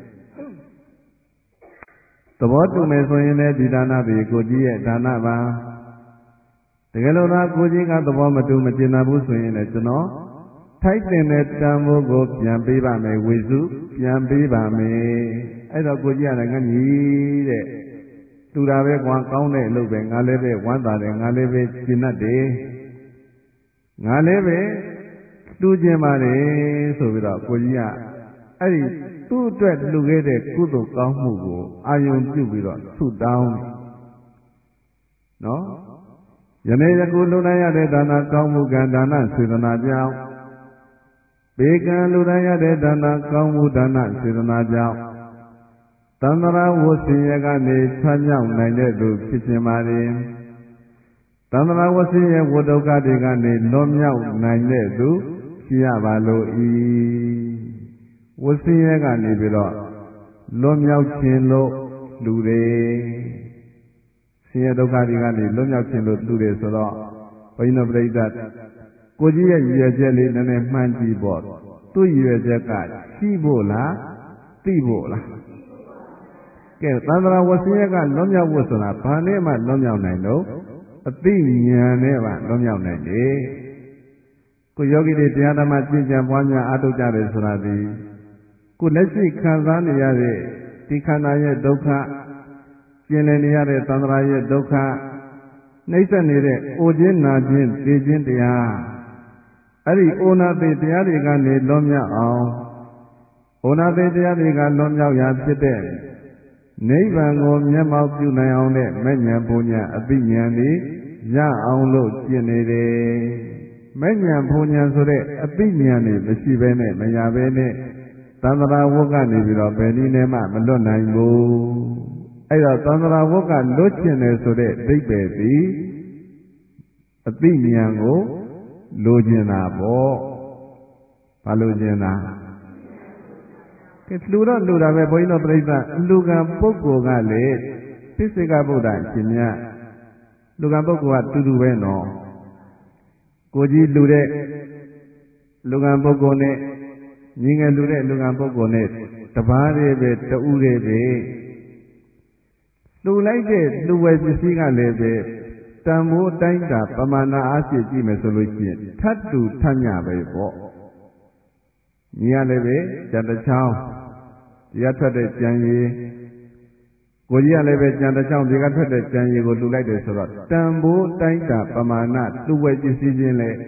သဘောတူမယ်ဆိုရင်လည်းဒီဒါနသည်ကိုကြီးရဲ့ဒါနပါတကယ်လို့သာကိုကြီးကသဘောမတူမကျင့်တတ်ဘူးဆိုရင်လည်းကျွန်တော်ထိုက်တင်တဲ့တန်ဖိုးကိုပြန်ပေးပါမယ်ဝေစုပြန်ပေးပါမယ်အဲ့တော့ကိုကြီးကလည်းငါကြီးတဲ့တူတာပဲကွာကောင်းတဲ့အလုပ်ပဲငါလည်းပဲဝမ်းသာတယ်ငါလည်းပဲကျင့်တတ်တယ်ငါလည်းပဲတူးကျင်ပါလေဆိုပြီးတော့ကိုကြီးကအဲ့ဒီသူ့အတွက်လှူခဲ့တဲ့ကုသိုလ်ကောင်းမှုကိုအာယုံပြုပြီးတော့ဆုတောင်းနော်ယနေ့ယခုလှူနိုင်ရတဲ့ဒါနကောင်းမှုကဒါနစေတနာကြောင့်ဘေကံလှူနိုင်ရတဲ့ဒါနကောင်းမှုဒါနစေတနာကြောင့်သန္တရာဝဆင်းရဲကနေချမ်းမြောက်နိုင်တဲ့သူဖြစ်ခြင်းပါလေသန္တရာဝဆင်းရဲဝဒုက္ခတွေကနေလွန်မြောက်နိုင်တဲ့သူဖြစ်ရပါလို့ဤဝဆင်းရဲကနေပြီးတော့လွန်မြောက်ခြင်းလို့လူတွေဆင်းရဲဒုက္ခတွေကနေလွန်မြောက်ခြင်းလို့လူတွေဆိုတော့ဘုန်းကြီးတို့ပြိဿကိုကြီးရဲ့ရည်ရွယ်ချက်လေးနည်းနည်းမှန်းကြည့်ပေါ့သူ့ရည်ရွယ်ချက်ကရှိဖို့လားသိဖို့လားကဲသန္တရာဝဆင်းရဲကလွန်မြောက်ဖို့ဆိုတာဘာနဲ့မှလွန်မြောက်နိုင်တော့အသိဉာဏ်နဲ့မှလွန်မြောက်နိုင်တယ်ကိုယောဂီတွေတရားဓမ္မကျင့်ကြံပွားများအားထုတ်ကြတယ်ဆိုတာဒီကိုလက်ရှိခံစားနေရတဲ့ဒီခန္ဓာရဲ့ဒုက္ခကျင်လည်နေရတဲ့သန္တရာရဲ့ဒုက္ခနှိမ့်ဆက်နေတဲ့အိုခြင်းနာခြင်းသိခြင်းတရားအဲ့ဒီအိုနာသိတရားတွေကနေလွန်မြောက်အောင်အိုနာသိတရားတွေကလွန်မြောက်ရာဖြစ်တဲ့နိဗ္ဗာန်ကိုမျက်မှောက်ပြုနိုင်အောင်နဲ့မဉ္ဇဉ်ပူဉ္ဇဉ်အသိဉာဏ်တွေရအောင်လို့ကျင့်နေတယ်မဉ္ဇဉ်ပူဉ္ဇဉ်ဆိုတဲ့အသိဉာဏ်တွေမရှိဘဲနဲ့မရဘဲနဲ့သန္တရာဝတ်ကနေပြီးတော့ဘယ်နည်းနဲ့မှမလွတ်နိုင်ဘူးအဲ့တော့သန္တရာဝတ်ကလွတ်ကျင်တယ်ဆိုတဲ့ဒိဋ္ဌိသည်အသိဉာဏ်ကိုလိုချင်တာပေါ့ဘာလိုချင်တာကဲလှူတော့လှူတာပဲဘုန်းကြီးတို့ပြိဿအလူကံပုဂ္ဂိုလ်ကလေပိဿကဗုဒ္ဓရှင်မြတ်လူကံပုဂ္ဂိုလ်ကတူတူပဲနော်ကိုကြီးလှူတဲ့လူကံပုဂ္ဂိုလ်နဲ့ညီငယ်လှူတဲ့လူကံပုဂ္ဂိုလ်နဲ့တပါးတည်းပဲတူးတည်းပဲလှူလိုက်တဲ့လှူဝယ်ပစ္စည်းကလည်းပဲတန်ဖိုးတိုင်းတာပမာဏအားဖြင့်ကြည့်မယ်ဆိုလို့ရှိရင်ထတ်တူထတ်ညပဲပေါ့ညီရလည်းပဲဇာတချောင်းဒီကထွက်တဲ့ကြံရည်ကိုကြီးကလည်းပဲကြံတချောင်းဒီကထွက်တဲ့ကြံရည်ကိုလှူလိုက်တယ်ဆိုတော့တန်ဖိုးတိုင်းတာပမာဏလှူဝယ်ပစ္စည်းချင်းလည်း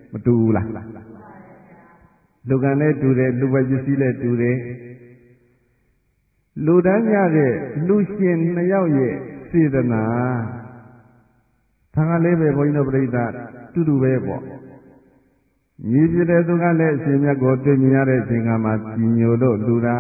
မတူဘူးလားလူကံလည်းတူတယ်လူပဲပစ္စည်းလည်းတူတယ်လူတန်းကြတဲ့လူရှင်နှစ်ယောက်ရဲ့စေတနာဒါကလည်းပဲဘုန်းကြီးတို့ပြိဿတူတူပဲပေါ့ညီပြတဲ့သူကလည်းအရှင်မြတ်ကိုတွေ့မြင်ရတဲ့အချိန်ကမှကြီးညိုလို့လူတာ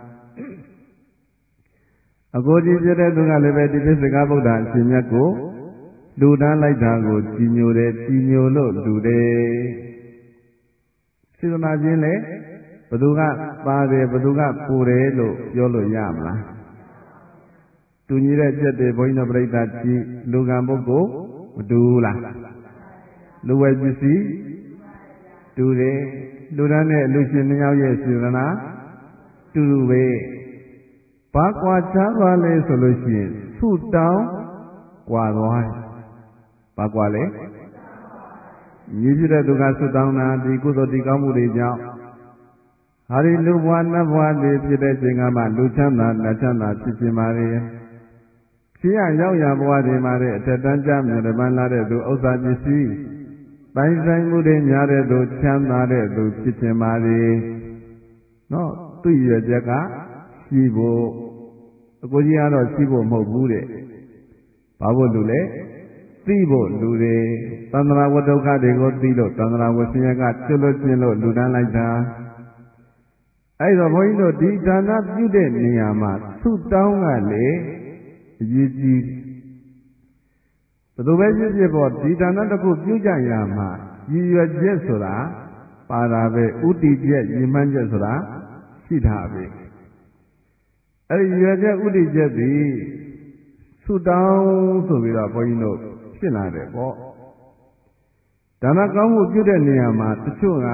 အကိုကြီးပြတဲ့သူကလည်းပဲဒီပစ္စကဗုဒ္ဓအရှင်မြတ်ကိုလူတန်းလိုက်တာကိုကြီးညိုတယ်ကြီးညိုလို့လူတယ်စေတနာချင်းလေဘသူကပါတယ်ဘသူကပူတယ်လို့ပြောလို့ရမလားတူညီတဲ့ချက်တွေဘုန်းကြီးတို့ပြိဿကြီးလူကံပုဂ္ဂိုလ်မတူဘူးလားလူဝဲပစ္စည်းတူတယ်လူတန်းနဲ့လူရှင်နှစ်ယောက်ရဲ့စေတနာတူတူပဲဘာကွာခြားသွားလဲဆိုလို့ရှိရင်ဆုတောင်းကွာသွားဘာကွာလဲညီပြတဲ့သူကဆုတောင်းတာဒီကုသိုလ်ဒီကောင်းမှုတွေကြောင့်ဟာဒီလူဘဝနတ်ဘဝတွေဖြစ်တဲ့ချိန်ကမှလူချမ်းသာလက်ချမ်းသာဖြစ်ခြင်းပါလေဖြစ်ရရောက်ရဘဝတွေမှာတဲ့အထက်တန်းကြမြတ်တပန်းလာတဲ့သူဥစ္စာပစ္စည်းပိုင်ဆိုင်မှုတွေများတဲ့သူချမ်းသာတဲ့သူဖြစ်ခြင်းပါလေနော်သူ့ရည်ချက်ကရှိဖို့အကိုကြီးကတော့ရှိဖို့မဟုတ်ဘူးတဲ့ဘာဖို့လူလဲသိဖို့လူတွေသန္တရာဝတ္ဒုက္ခတွေကိုသိလို့သန္တရာဝဆင်းရဲကကျွတ်လွတ်ခြင်းလို့လူတန်းလိုက်တာအဲ့တော့ဘုန်းကြီးတို့ဒီဒါနပြုတဲ့နေရာမှာသုတောင်းကလေအရေးကြီးဘယ်သူပဲဖြစ်ဖြစ်ပေါ့ဒီဒါနတစ်ခုပြုကြရမှာရည်ရွယ်ချက်ဆိုတာပါတာပဲဥတီချက်ရည်မှန်းချက်ဆိုတာရှိတာပဲအဲ့ဒီရည်ရွယ်ချက်ဥတီချက်သည်သုတောင်းဆိုပြီးတော့ဘုန်းကြီးတို့ဖြစ်လာတယ်ပေါ့ဒါနကောင်းမှုပြုတဲ့နေရာမှာတချို့က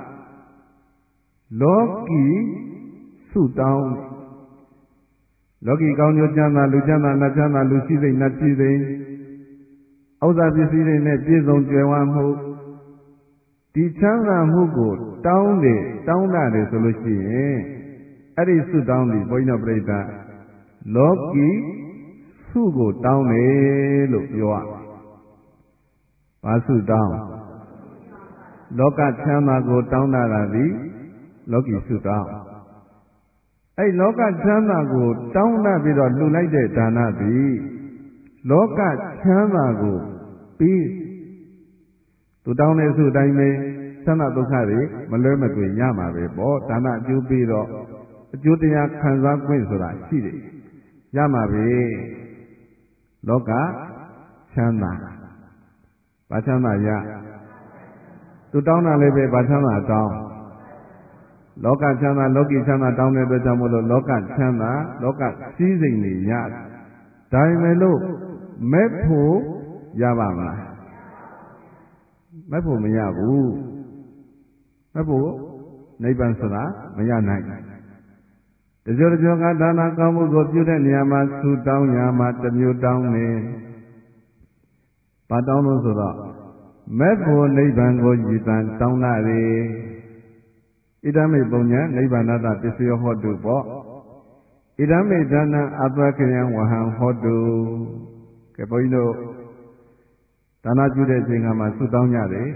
လောကီသုတောင်းလောကီကောင်းကျိုးချမ်းသာလူချမ်းသာနတ်ချမ်းသာလူရှိစိတ်နတ်ရှိစိတ်ဥစ္စာပစ္စည်းတွေနဲ့ပြည့်စုံကြွယ်ဝမှုဒီချမ်းသာမှုကိုတောင်းတယ်တောင်းတာတယ်ဆိုလို့ရှိရင်အဲ့ဒီသုတောင်းဒီဘုန်းကြီးတို့ပြိဿလောကီသုကိုတောင်းတယ်လို့ပြောရဘာသုတောင်းလောကချမ်းသာကိုတောင်းတာတာဒီလောကီသုတောင်းအဲ့လောကချမ်းသာကိုတောင်းတပြီးတော့လှူလိုက်တဲ့ဒါနသည်လောကချမ်းသာကိုပြီးသူတောင်းတဲ့ဆုတိုင်းပဲချမ်းသာဒုက္ခတွေမလွဲမသွေရမှာပဲပေါ့ဒါနအကျိုးပြီးတော့အကျိုးတရားခံစားခွင့်ဆိုတာရှိတယ်ရမှာပဲလောကချမ်းသာဘာချမ်းသာရသူတောင်းတာလည်းပဲဘာချမ်းသာတောင်းလောကချမ်းသာလောကီချမ်းသာတောင်းတဲ့အတွက်ကြောင့်မို့လို့လောကချမ်းသာလောကစည်းစိမ်တွေရဒါပေမဲ့လို့မဲ့ဖို့ရပါမလားမဲ့ဖို့မရဘူးမဲ့ဖို့နိဗ္ဗာန်ဆိုတာမရနိုင်တကြိုတကြိုကဒါနကောင်းမှုကိုပြုတဲ့နေရာမှာသုတောင်းရာမှာတစ်မျိုးတောင်းနေဘာတောင်းလို့ဆိုတော့မဲ့ဖို့နိဗ္ဗာန်ကိုရည်တန်တောင်းတာလေဣဒမေပုံညာနိဗ္ဗာနတပစ္စယောဟောတုပေါ့ဣဒမေဒါနအပကယံဝဟံဟောတုကဲဘုန်းကြီးတို့ဒါနပြုတဲ့အချိန်ကမှဆုတောင်းကြတယ်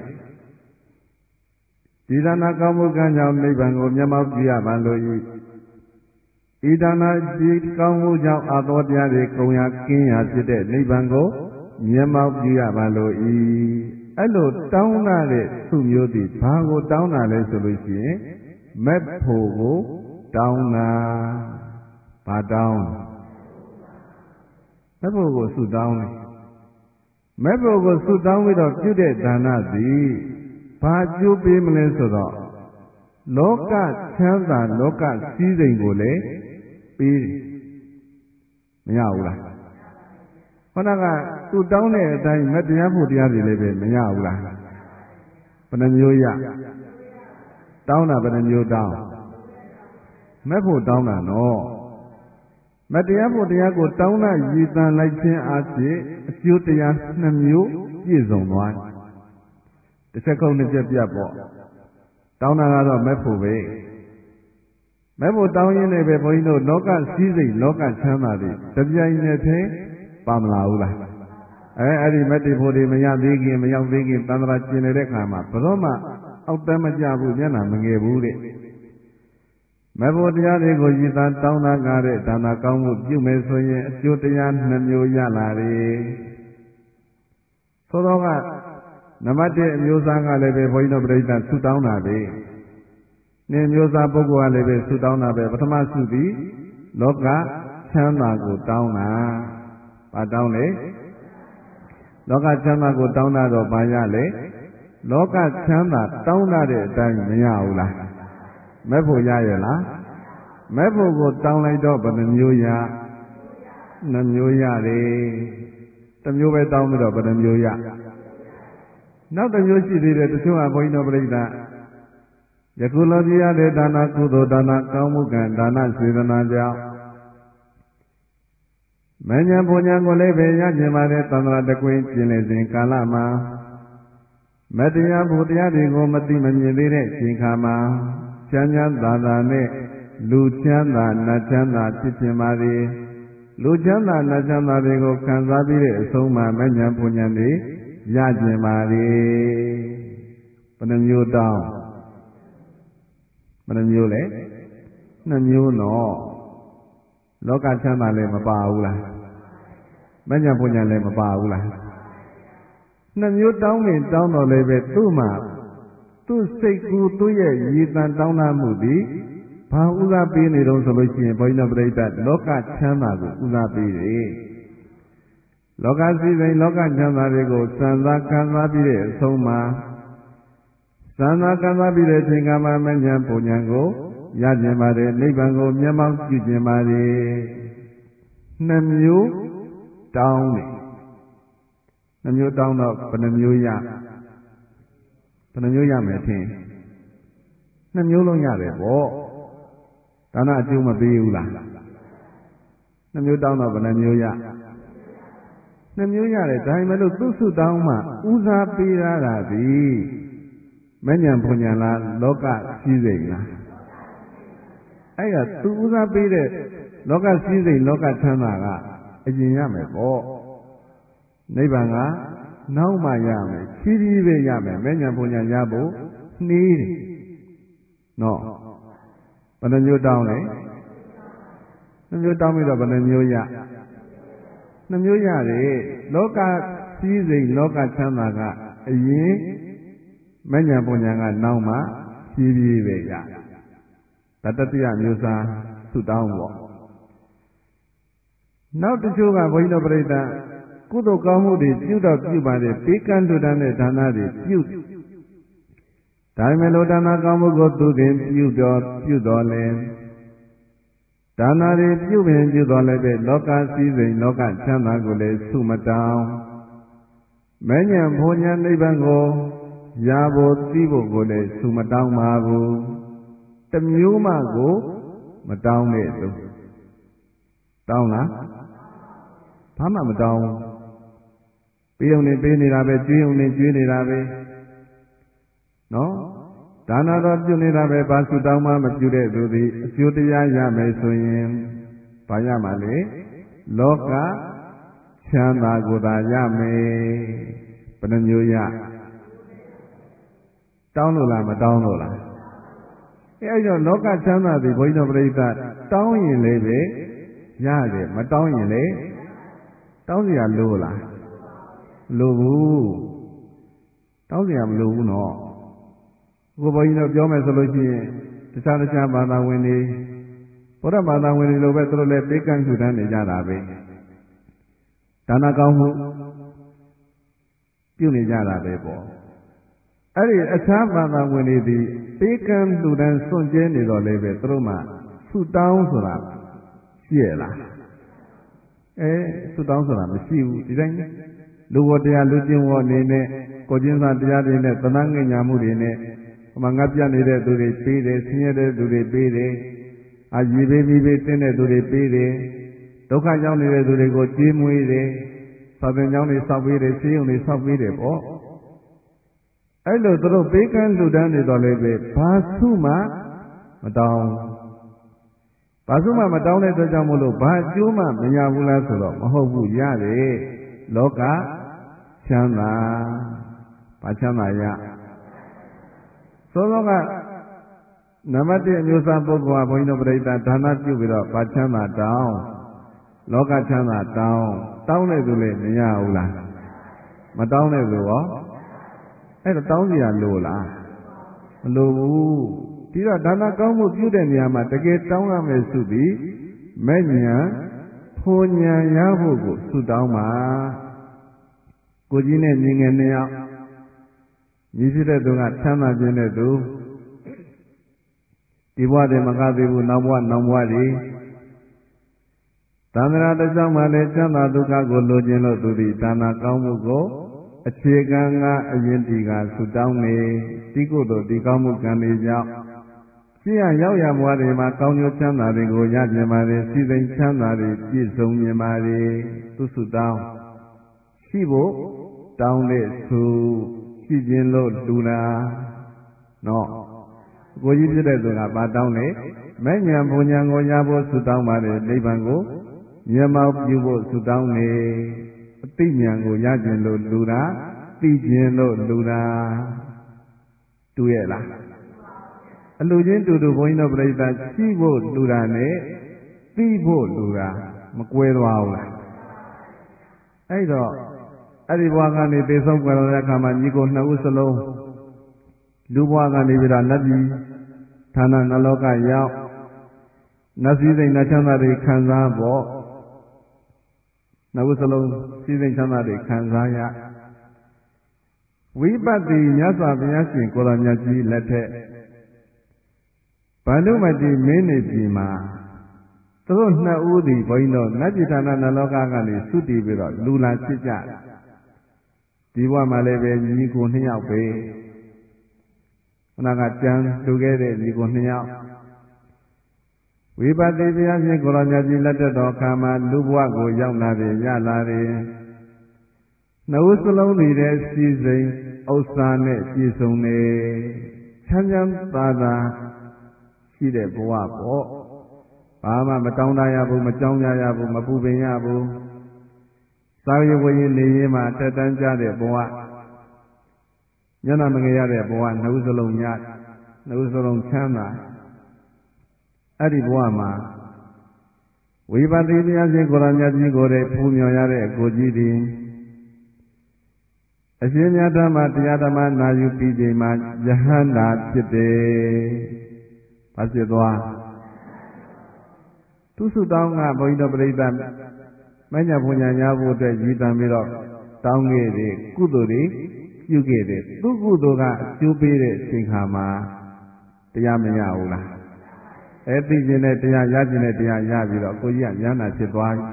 ဒီဒါနကောင်းမှုကံကြောင့်နိဗ္ဗာန်ကိုမျက်မှောက်ပြုရပါလို့ဤဤဒါနဒီကောင်းမှုကြောင့်အာသောတရားတွေကုံရကင်းရာဖြစ်တဲ့နိဗ္ဗာန်ကိုမျက်မှောက်ပြုရပါလို့ဤအဲ့လိုတောင်းတာတဲ့သူမျိုးသည်ဘာကိုတောင်းတာလဲဆိုလို့ရှိရင်မက်ဖို့ကိုတောင်းတာဘာတောင်းမက်ဖို့ကိုဆုတောင်းတယ်မက်ဖို့ကိုဆုတောင်းပြီးတော့ပြုတဲ့ဒါနသည်ဘာကျိုးပေးမလဲဆိုတော့လောကချမ်းသာလောကစည်းစိမ်ကိုလည်းပေးတယ်မရဘူးလားခေါင်းကသူတောင်းတဲ့အတိုင်းမတရားဖို့တရားတွေလည်းပဲမရဘူးလားဘယ်နှမျိုးရတောင်းတာဘယ်နှမျိုးတောင်းမက်ဖို့တောင်းတာနော်မတရားဖို့တရားကိုတောင်းတာရည်တန်လိုက်ခြင်းအဖြစ်အကျိုးတရားနှစ်မျိုးပြည့်စုံသွားတစ်ချက်ကုန်တစ်ချက်ပြတ်ပေါ့တောင်းတာကတော့မက်ဖို့ပဲမက်ဖို့တောင်းရင်းနဲ့ပဲဘုန်းကြီးတို့လောကစည်းစိမ်လောကချမ်းသာတွေတပြိုင်နက်တည်းပါမလာဘူးလားအဲအဲ့ဒီမတ္တိဖို့တွေမရသေးခင်မရောက်သေးခင်တန်ត្រာကျင်နေတဲ့ခါမှာဘယ်တော့မှအောက်တမ်းမကြဘူးမျက်နှာမငယ်ဘူးတဲ့မဖို့တရားတွေကိုရည်သားတောင်းတာကားတဲ့ဒါနာကောင်းမှုပြုမယ်ဆိုရင်အကျိုးတရားနှမျိုးရလာတယ်သောတော်ကနံပါတ်တစ်အမျိုးသားကလည်းပဲဘုန်းကြီးတို့ပြိဿဆုတောင်းတာပဲနေမျိုးသားပုဂ္ဂိုလ်ကလည်းပဲဆုတောင်းတာပဲပထမဆုသည်လောကချမ်းသာကိုတောင်းတာဘာတောင်းလဲလောကချမ်းသာကိုတောင်းတာတော့ဘာရလဲလောကချမ်းသာတောင်းတာတဲ့အတိုင်းမရဘူးလားမဲ့ဖို့ရရဲ့လားမဲ့ဖို့ကိုတောင်းလိုက်တော့ဘယ်နှမျိုးရနှမျိုးရတယ်တစ်မျိုးပဲတောင်းပြီးတော့ဘယ်နှမျိုးရနောက်တစ်မျိုးရှိသေးတယ်တချို့ကဘုန်းကြီးတို့ပြိဿယခုလောပြရတဲ့ဒါနကုသိုလ်ဒါနကောင်းမှုကံဒါနစေတနာကြောင့်မဉ္ဇဉ်ပူညာကိုလည်းပဲရကျင်ပါတဲ့သံဃာတကွင်းကျင်လေစဉ်ကာလမှာမတရားဘုတရားတွေကိုမသိမမြင်သေးတဲ့အချိန်ခါမှာချမ်းချမ်းသာသာနဲ့လူချမ်းသာနတ်ချမ်းသာဖြစ်ခြင်းပါသည်လူချမ်းသာနတ်ချမ်းသာတွေကိုခံစားပြီးတဲ့အဆုံးမှာမဉ္ဇဉ်ပူညာတွေရကျင်ပါသည်ဘယ်နှမျိုးတောင်းဘယ်နှမျိုးလဲနှစ်မျိုးတော့လောကချမ်းသာလည်းမပါဘူးလားမဉ္ဇဉ်ပူညာလည်းမပါဘူးလားနှစ်မျိုးတောင်းရင်တောင်းတော့လည်းပဲသူ့မှာသူ့စိတ်ကူးသူ့ရဲ့ရည်တန်တောင်းတမှုသည်ဘာဥစားပေးနေတော့ဆိုလို့ရှိရင်ဘုန်းကြီးတို့ပြိဿလောကချမ်းသာကိုဥစားပေးတယ်လောကစည်းစိမ်လောကချမ်းသာတွေကိုစံစားခံစားပြီးတဲ့အဆုံးမှာစံစားခံစားပြီးတဲ့အချိန်ကမှမဉ္ဇဉ်ပူညာကိုရကျင်ပါတယ်နိဗ္ဗာန်ကိုမျက်မှောက်ပြုကျင်ပါတယ်နှစ်မျိုးတောင်းတယ်နှစ်မျိုးတောင်းတော့ဘယ်နှမျိုးရဘယ်နှမျိုးရမယ်ထင်နှစ်မျိုးလုံးရတယ်ပေါ့ဒါနအကျိုးမပေးဘူးလားနှစ်မျိုးတောင်းတော့ဘယ်နှမျိုးရနှစ်မျိုးရတယ်ဒါပေမဲ့လို့သူ့ဆုတောင်းမှဦးစားပေးရတာဒီမဉ္ဇဉ်ပူညာလားလောကစည်းစိမ်လားအဲ့ဒါသူဦးစားပေးတဲ့လောကစည်းစိမ်လောကချမ်းသာကအရင်ရမယ်ပေါ့နိဗ္ဗာန်ကနောက်မှရမယ်ဖြည်းဖြည်းပဲရမယ်မဉ္ဇဉ်ပူညာရဖို့နှီးတယ်နော်ဘယ်နှမျိုးတောင်းလဲနှမျိုးတောင်းပြီးတော့ဘယ်နှမျိုးရနှမျိုးရတယ်လောကစည်းစိမ်လောကချမ်းသာကအရင်မဉ္ဇဉ်ပူညာကနောက်မှဖြည်းဖြည်းပဲရတတတိယမျိုးစားဆုတောင်းပေါ့နောက်တချို့ကဘုန်းကြီးတို့ပြိဿကုသိုလ်ကောင်းမှုတွေပြုတော့ပြုပါတယ်ပေးကမ်းလှူဒါန်းတဲ့ဒါနတွေပြုဒါပေမဲ့လို့ဒါနကောင်းမှုကိုသူတင်ပြုတော်ပြုတော်လဲဒါနတွေပြုပင်ပြုတော်လဲပဲလောကစည်းစိမ်လောကချမ်းသာကိုလည်းဆုမတောင်းမဉ္ဇဉ်ဘုံညာနိဗ္ဗာန်ကိုရဖို့သိဖို့ကိုလည်းဆုမတောင်းပါဘူးတမျိုးမှကိုမတောင်းတဲ့သူတောင်းလားဘာမှမတောင်းပေးုံနဲ့ပေးနေတာပဲကျွေးုံနဲ့ကျွေးနေတာပဲနော်ဒါနတော်ပြုနေတာပဲဘာဆုတောင်းမှမပြုတဲ့သူသည်အကျိုးတရားရမယ်ဆိုရင်ဘာရမှာလဲလောကချမ်းသာကိုသာရမယ်ဘယ်နှမျိုးရတောင်းလို့လားမတောင်းလို့လားအဲအဲ့တော့လောကချမ်းသာသည်ဘုန်းကြီးတို့ပြိဿတောင်းရင်လည်းပဲရတယ်မတောင်းရင်လည်းတောင်းစရာလိုလားလိုဘူးတောင်းစရာမလိုဘူးနော်ကိုဘုန်းကြီးတို့ပြောမယ်ဆိုလို့ရှိရင်တခြားတခြားဘာသာဝင်တွေဘုရားဘာသာဝင်တွေလိုပဲသူတို့လည်းပေးကမ်းလှူဒန်းနေကြတာပဲဒါနကောင်းမှုပြုနေကြတာပဲပေါ့အဲ့ဒီအခြားဘာသာဝင်တွေဒီပေးကမ်းလှူဒန်းစွန့်ကြဲနေတော့လည်းပဲသူတို့မှဆုတောင်းဆိုတာရှိရလားအဲဆုတောင်းဆိုတာမရှိဘူးဒီတိုင်းလူဝတရားလူကျင့်ဝတ်နေနဲ့ကိုကျင့်စာတရားတွေနဲ့သဏ္ဍာန်ငညာမှုတွေနဲ့ဟိုမှာငါပြနေတဲ့သူတွေပေးတယ်ဆင်းရဲတဲ့သူတွေပေးတယ်အာရည်ပေးပြီးပေးတင်းတဲ့သူတွေပေးတယ်ဒုက္ခရောက်နေတဲ့သူတွေကိုကြေးမွေးတယ်သာသနာ့ကျောင်းတွေဆောက်ပေးတယ်ဆေးရုံတွေဆောက်ပေးတယ်ပေါ့အဲ့လိုသူတို့ပေးကမ်းလှူဒန်းနေတော့လည်းပဲဘာစုမှမတောင်းဘာစုမှမတောင်းတဲ့အတွက်ကြောင့်မို့လို့ဘာအကျိုးမှမရဘူးလားဆိုတော့မဟုတ်ဘူးရတယ်လောကချမ်းသာဘာချမ်းသာရသောသောကနံပါတ်တစ်အမျိုးသားပုဂ္ဂိုလ်ကဘုန်းကြီးတို့ပြိဿဒါနပြုပြီးတော့ဘာချမ်းသာတောင်းလောကချမ်းသာတောင်းတောင်းတဲ့သူလည်းမရဘူးလားမတောင်းတဲ့သူရောအဲ့တော့တောင်းစီရလို့လားမလိုဘူးဒီတော့ဒါနကောင်းမှုပြုတဲ့နေရာမှာတကယ်တောင်းရမယ်ဆိုပြီးမဲ့ညာဖိုလ်ညာရဖို့ကိုဆုတောင်းပါကိုကြီးနဲ့ညီငယ်နှစ်ယောက်ညီဖြစ်တဲ့သူကချမ်းသာခြင်းတဲ့သူဒီဘဝတည်းမကသေးဘူးနောက်ဘဝနောက်ဘဝတွေသန္တရာတစ်ချောင်းမှလည်းချမ်းသာဒုက္ခကိုလိုချင်လို့သူဒီဒါနကောင်းမှုကိုအခြေခံကအရင်ဒီကဆုတောင်းနေဒီကုသိုလ်ဒီကောင်းမှုကံတွေကြောင့်ရှိရရောက်ရဘဝတွေမှာကောင်းကျိုးချမ်းသာတွေကိုရကြပါလေစီစိန်ချမ်းသာတွေပြည့်စုံမြင်ပါလေသူဆုတောင်းရှိဖို့တောင်းတဲ့သူရှိခြင်းလို့လူတာနော်ကိုကြီးဖြစ်တဲ့သူကဘာတောင်းလဲမဲ့ညာဘုံညာကိုရဖို့ဆုတောင်းပါတယ်နိဗ္ဗာန်ကိုမျက်မှောက်ပြုဖို့ဆုတောင်းနေအသိဉာဏ်ကိုရခြင်းလို့လူတာသိခြင်းလို့လူတာတူရဲ့လားအလူချင်းတူတူဘုန်းကြီးတို့ပြိဿရှိဖို့လူတာနဲ့သိဖို့လူတာမကွဲသွားဘူးလားအဲ့တော့အဲ့ဒီဘဝကနေသေဆုံးကြတဲ့အခါမှာညီကိုနှစ်ဦးစလုံးလူဘဝကနေပြီးတော့နတ်ပြည်ဌာနနလောကရောက်နတ်စည်းစိမ်နတ်ချမ်းသာတွေခံစားဖို့နှစ်ဦးစလုံးစည်းစိမ်ချမ်းသာတွေခံစားရဝိပဿနာမြတ်စွာဘုရားရှင်ကိုရောင်မြတ်ကြီးလက်ထက်ဗန္ဓုမတိမင်းနေပြည်မှာသူတို့နှစ်ဦးဒီဘုန်းကြီးတို့နတ်ပြည်ဌာနနလောကကနေသုတည်ပြီးတော့လူလာဖြစ်ကြဒီဘဝမှာလည်းပဲညီကိုနှစ်ယောက်ပဲခဏကကြံလူခဲ့တဲ့ညီကိုနှစ်ယောက်ဝိပဿနာဘုရားရှင်ကိုရောင်မြတ်ကြီးလက်ထက်တော်ခါမှာလူဘဝကိုရောက်လာတယ်ရလာတယ်နှုတ်စလုံးနေတဲ့စီစိန်ဥစ္စာနဲ့ပြည့်စုံနေချမ်းချမ်းသာသာရှိတဲ့ဘဝပေါ့ဘာမှမတောင်းတရဘူးမကြောင်းကြရဘူးမပူပင်ရဘူးသာဝေဝရင်နေရင်မှာတက်တန်းကြတဲ့ဘဝညနာမငယ်ရတဲ့ဘဝနှုတ်စလုံးညနှုတ်စလုံးချမ်းသာအဲ့ဒီဘဝမှာဝိပဿနာတရားရှင်ကိုရောင်မြတ်ကြီးကိုယ်တိုင်ဖူးမြော်ရတဲ့ကိုကြီးသည်အရှင်မြတ်ဓမ္မတရားဓမ္မနာယူပြီးချိန်မှာယဟန္တာဖြစ်တယ်။ဘာဖြစ်သွားသူစုတောင်းကဘုန်းကြီးတို့ပြိဿမညာဘုံညာရဖို့အတွက်ရည်တံပြီးတော့တောင်းခဲ့တယ်ကုသိုလ်တွေပြုခဲ့တယ်သူကုသိုလ်ကအကျိုးပေးတဲ့အချိန်ခါမှာတရားမရဘူးလားအဲ့သိခြင်းနဲ့တရားရခြင်းနဲ့တရားရပြီးတော့ကိုကြီးကဉာဏ်နာဖြစ်သွားပြီ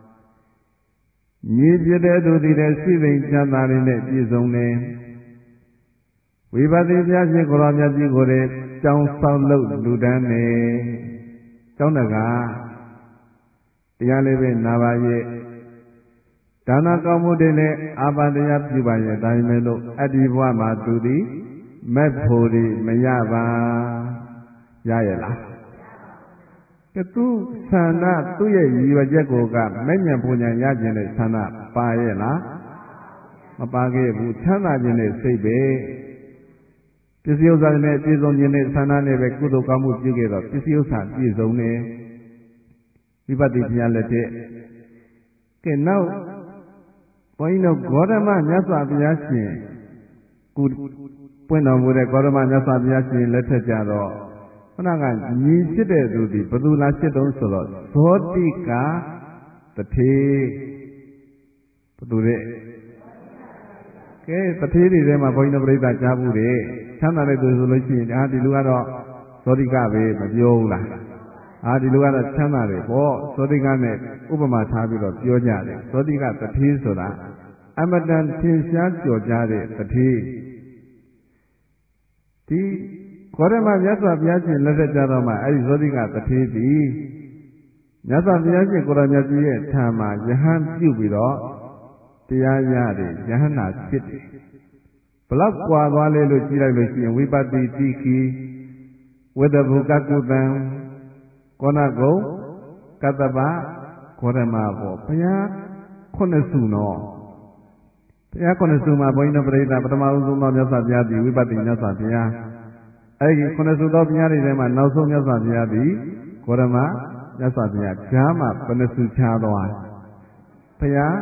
ညီဖြစ်တဲ့သူတည်တဲ့စိတ်ချမ်းသာတွေနဲ့ပြည့်စုံတယ်ဝိပဿနာပြရှင်ကိုရောင်မြတ်ကြီးကိုယ်ရဲ့ကြောင်းဆောင်လို့လူတန်းနေကျောင်းတကာတရားလေးပဲနာပါရဲ့ဒါနကောင်းမှုတွေနဲ့အာပါတရားပြုပါရဲ့ဒါပေမဲ့လို့အတ္တိဘဝမှာသူသည်မက်ဖို့တွေမရပါရရဲ့လားကသူဆန္ဒသူ့ရဲ့ရည်ရွယ်ချက်ကိုကမဲ့ညံပူညာရခြင်းနဲ့ဆန္ဒပါရဲ့လားမပါခဲ့ဘူးချမ်းသာခြင်းနဲ့စိတ်ပဲပစ္စည်းဥစ္စာနဲ့ပြည့်စုံခြင်းနဲ့ဆန္ဒနဲ့ပဲကုသိုလ်ကောင်းမှုပြုခဲ့တော့ပစ္စည်းဥစ္စာပြည့်စုံတယ်ဝိပဿနာတရားလက်တဲ့ကဲနောက်ဘုန်းကြီးတို့ဂေါတမမြတ်စွာဘုရားရှင်ကုပွင့်တော်မူတဲ့ဂေါတမမြတ်စွာဘုရားရှင်လက်ထက်ကြတော့ခဏကညီဖြစ်တဲ့သူဒီဘယ်သူလားဖြစ်တုံးဆိုတော့ဇောတိကတထေဘယ်သူလဲကဲတထေတွေထဲမှာဘုန်းကြီးတို့ပြိဿကြားဘူးတယ်ချမ်းသာတဲ့သူဆိုလို့ရှိရင်အာဒီလူကတော့ဇောတိကပဲမပြောဘူးလားအာဒီလူကတော့ချမ်းသာတယ်ပေါ့ဇောတိကနဲ့ဥပမာထားပြီးတော့ပြောကြတယ်ဇောတိကတထေဆိုတာအမတန်ထင်ရှားကြော်ကြားတဲ့တထေဒီဂေါတမမြတ်စွာဘုရားရှင်လက်ထက်ကြတော့မှအဲဒီဇောတိကတထေသည်မြတ်စွာဘုရားရှင်ကိုရောင်မြတ်ကြီးရဲ့ထာမှာယဟန်ပြုပြီးတော့တရားရတယ်ယဟန္တာဖြစ်တယ်ဘလောက်ကွာသွားလဲလို့ကြည့်လိုက်လို့ရှိရင်ဝိပဿနာတိခိဝေဒဘုကကုတံကောဏဂုံကတ္တပဂေါတမဘောဘုရားခုနှစ်စုနော်ဘတရားခုနှစ်စုမှာဘုန်းကြီးတို့ပြိဿပထမဦးဆုံးသောမြတ်စွာဘုရားသည်ဝိပဿနာမြတ်စွာဘုရားအဲဒီခုနှစ်စုသောဘုရားတွေထဲမှာနောက်ဆုံးမြတ်စွာဘုရားသည်ဂေါတမမြတ်စွာဘုရားဈာမှာဘယ်နှစုချသွားဘုရား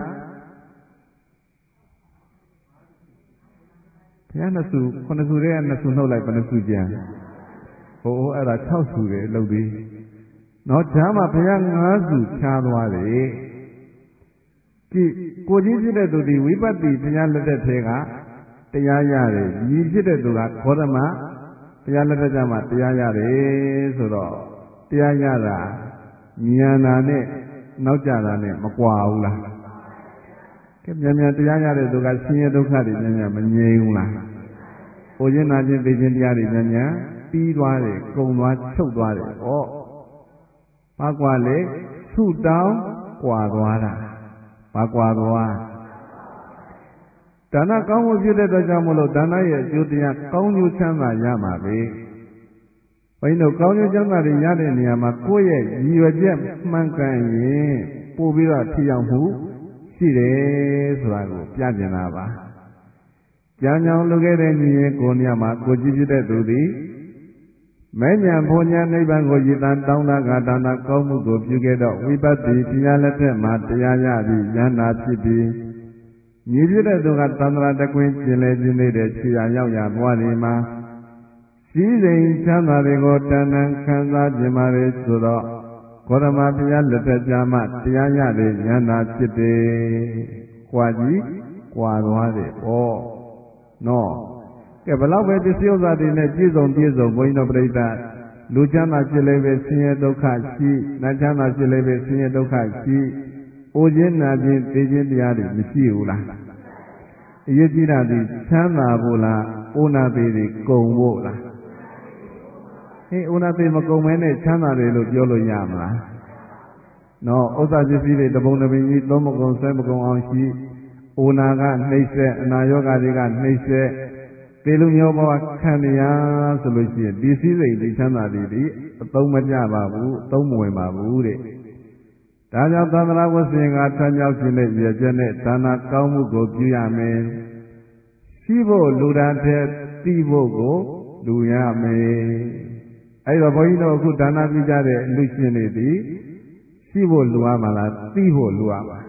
ဘုရားနှစ်စုခုနှစ်စုတည်းကနှစ်စုနှုတ်လိုက်ဘယ်နှစုကျန်ဟိုအဲ့ဒါ၆စုတယ်လို့ဒီနော်ဈာမှာဘုရား၅စုချသွားတယ်ကြည့်ကိုကြီးဖြစ်တဲ့သူဒီဝိပဿနာဘုရားလက်ထက်ထဲကတရားရတယ်ညီဖြစ်တဲ့သူကဂေါတမဘုရားလက်ထက်ကျမှတရားရတယ်ဆိုတော့တရားရတာဉာဏ်နာနဲ့နောက်ကြတာနဲ့မကွာဘူးလားကဲမြန်မြန်တရားရတဲ့သူကဆင်းရဲဒုက္ခတွေမြန်မြန်မငြိမ်းဘူးလားဟိုရင်နာခြင်းသိခြင်းတရားတွေမြန်မြန်ပြီးသွားတယ်ကုန်သွားချုပ်သွားတယ်ဩဘာကွာလေဆုတောင်းကွာသွားတာဘာကွာသွားဒါနကောင်းမှုဖြစ်တဲ့အတွက်ကြောင့်မလို့ဒါနရဲ့အကျိုးတရားကောင်းကျိုးချမ်းသာရမှာပဲဘုန်းကြီးတို့ကောင်းကျိုးချမ်းသာတွေရတဲ့နေရာမှာကိုယ့်ရဲ့ရည်ရွယ်ချက်မှန်ကန်ရင်ပို့ပြီးတော့ထီအောင်မှုရှိတယ်ဆိုတာကိုပြကျင်တာပါကြံကြောင်လုပ်ခဲ့တဲ့ညီရင်ကိုနေရာမှာကိုကြည့်ဖြစ်တဲ့သူသည်မဲ့ညာဘုံညာနိဗ္ဗာန်ကိုရည်တန်တောင်းတာကဒါနကောင်းမှုကိုပြုခဲ့တော့ဝိပဿနာတရားလက်ထက်မှာတရားရပြီးဉာဏ်နာဖြစ်ပြီးညီဖြစ်တဲ့သူကသံဃာတကွင်းကျင်လေကျင်နေတဲ့ခြေရာရောက်ရဘွားတွေမှာစည်းစိမ်ချမ်းသာတွေကိုတဏ္ဍံခံစားခြင်းပါလေဆိုတော့ဂေါတမဘုရားလက်ထက်ကြမှာတရားရတဲ့ဉာဏ်နာဖြစ်တယ်။ကြွားကြီးကြွားသွားတယ်။ဩနော်ကဲဘလောက်ပဲပစ္စည်းဥစ္စာတွေနဲ့ပြည့်စုံပြည့်စုံဘုန်းကြီးတို့ပြိဿလူချမ်းသာဖြစ်လေပဲဆင်းရဲဒုက္ခရှိနတ်ချမ်းသာဖြစ်လေပဲဆင်းရဲဒုက္ခရှိအိုခြင်းနာခြင်းသိခြင်းတရားတွေမရှိဘူးလားအရေးကြီးတာဒီချမ်းသာဖို့လားအိုနာသေးတွေကုန်ဖို့လားဟေးအိုနာသေးမကုန်မဲနဲ့ချမ်းသာတယ်လို့ပြောလို့ရမလားနော်ဥစ္စာပစ္စည်းတွေတပုံတပင်ကြီးသုံးမကုန်ဆွဲမကုန်အောင်ရှိအိုနာကနှိမ့်ဆက်အနာရောဂါတွေကနှိမ့်ဆက်သေလူမျိုးဘဝခံရဆိုလို့ရှိရင်ဒီစည်းစိမ်ဒီချမ်းသာတွေဒီအသုံးမကျပါဘူးအသုံးမဝင်ပါဘူးတဲ့ဒါကြောင့်သန္တရာဝဆင်ကထမ်းမြောက်ခြင်းနဲ့ရည်ကျက်နဲ့ဒါနကောင်းမှုကိုပြုရမယ်ရှိဖို့လူတာတဲ့သိဖို့ကိုလူရမယ်အဲ့တော့ဘုန်းကြီးတို့အခုဒါနပြုကြတဲ့လူရှင်တွေဒီရှိဖို့လူရမှာလားသိဖို့လူရမှာ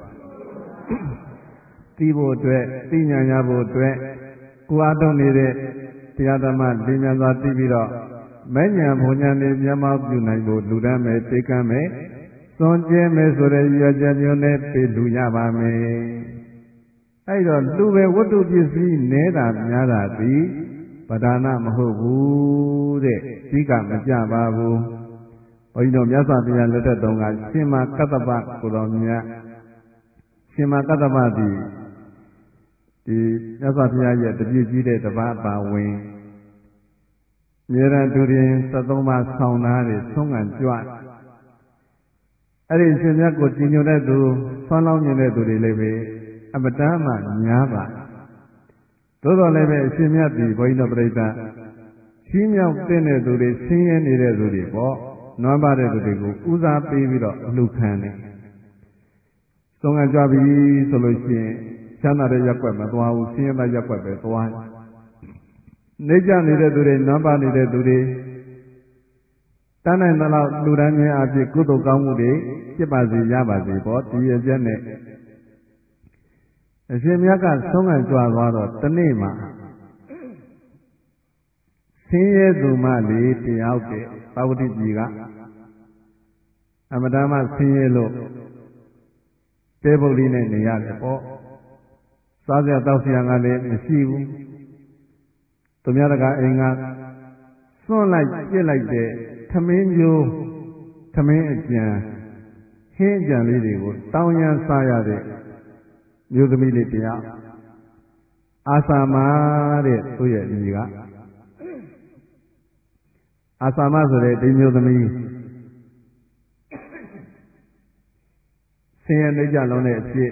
သိဖို့အတွက်သိဉာဏ်ရဖို့အတွက်ကိုအားထုတ်နေတဲ့တရားဓမ္မလင်းမြန်စွာသိပြီးတော့မဲ့ညာဘုံညာနေမျက်မှောက်ပြုနိုင်ဖို့လူတမ်းမယ်သိကမ်းမယ်စွန့်ကြဲမယ်ဆိုတဲ့ရွယ်ချက်မျိုးနဲ့ပြေလူရပါမယ်အဲ့တော့လူပဲဝတ္ထုပစ္စည်းနေတာများတာသည်ပဒါနမဟုတ်ဘူးတဲ့ဒီကမကြပါဘူးဘုန်းကြီးတို့မြတ်စွာဘုရားလက်ထက်တုန်းကရှင်မကတ္တပကိုတော်မြတ်ရှင်မကတ္တပသည်ဒီမြတ်စွာဘုရားရဲ့တပြည့်ကြီးတဲ့တပါးပါဝင်မြေရန်သူရင်သတ္သုံးပါးဆောင်းသားတွေသုံးငံကြွအဲ့ဒီရှင်မြတ်ကိုကြည်ညိုတဲ့သူဆွမ်းလောင်းနေတဲ့သူတွေလည်းပဲအပတမ်းမှများပါသို့တော်လည်းပဲအရှင်မြတ်ဒီဘုန်းကြီးတို့ပြိဿချီးမြှောက်တဲ့သူတွေဆင်းရဲနေတဲ့သူတွေပေါ့နွမ်းပါတဲ့သူတွေကိုဦးစားပေးပြီးတော့အလှခံတယ်သုံးငံကြွပြီဆိုလို့ရှိရင်ချမ်းသာတဲ့ရက်ွက်မသွားဘူးဆင်းရဲတဲ့ရက်ွက်ပဲသွားနေကြနေတဲ့သူတွေနွမ်းပါနေတဲ့သူတွေတန်းနိုင်သလောက်လူတန်းချင်းအဖြစ်ကုသိုလ်ကောင်းမှုတွေဖြစ်ပါစေရပါစေပေါ့ဒီရကျက်နဲ့အရှင်မြတ်ကဆုံးခံကြွားသွားတော့တနေ့မှာဆင်းရဲသူမလေးတယောက်တည်းပါဝတိကြီးကအမတမ်းမှဆင်းရဲလို့တဲပုတ်လေးနဲ့နေရတယ်ပေါ့စားစရာတောက်စရာကလည်းမရှိဘူးသူများတကာအိမ်ကစွန့်လိုက်ပြစ်လိုက်တဲ့ထမင်းမျိုးထမင်းအကျံဟင်းအကျံလေးတွေကိုတောင်းရန်စားရတဲ့မျိုးသမီးလေးတယောက်အာသာမတဲ့သူ့ရဲ့ညီကအာသာမဆိုတဲ့ဒီမျိုးသမီးဆင်းရဲနေကြလုံးတဲ့အဖြစ်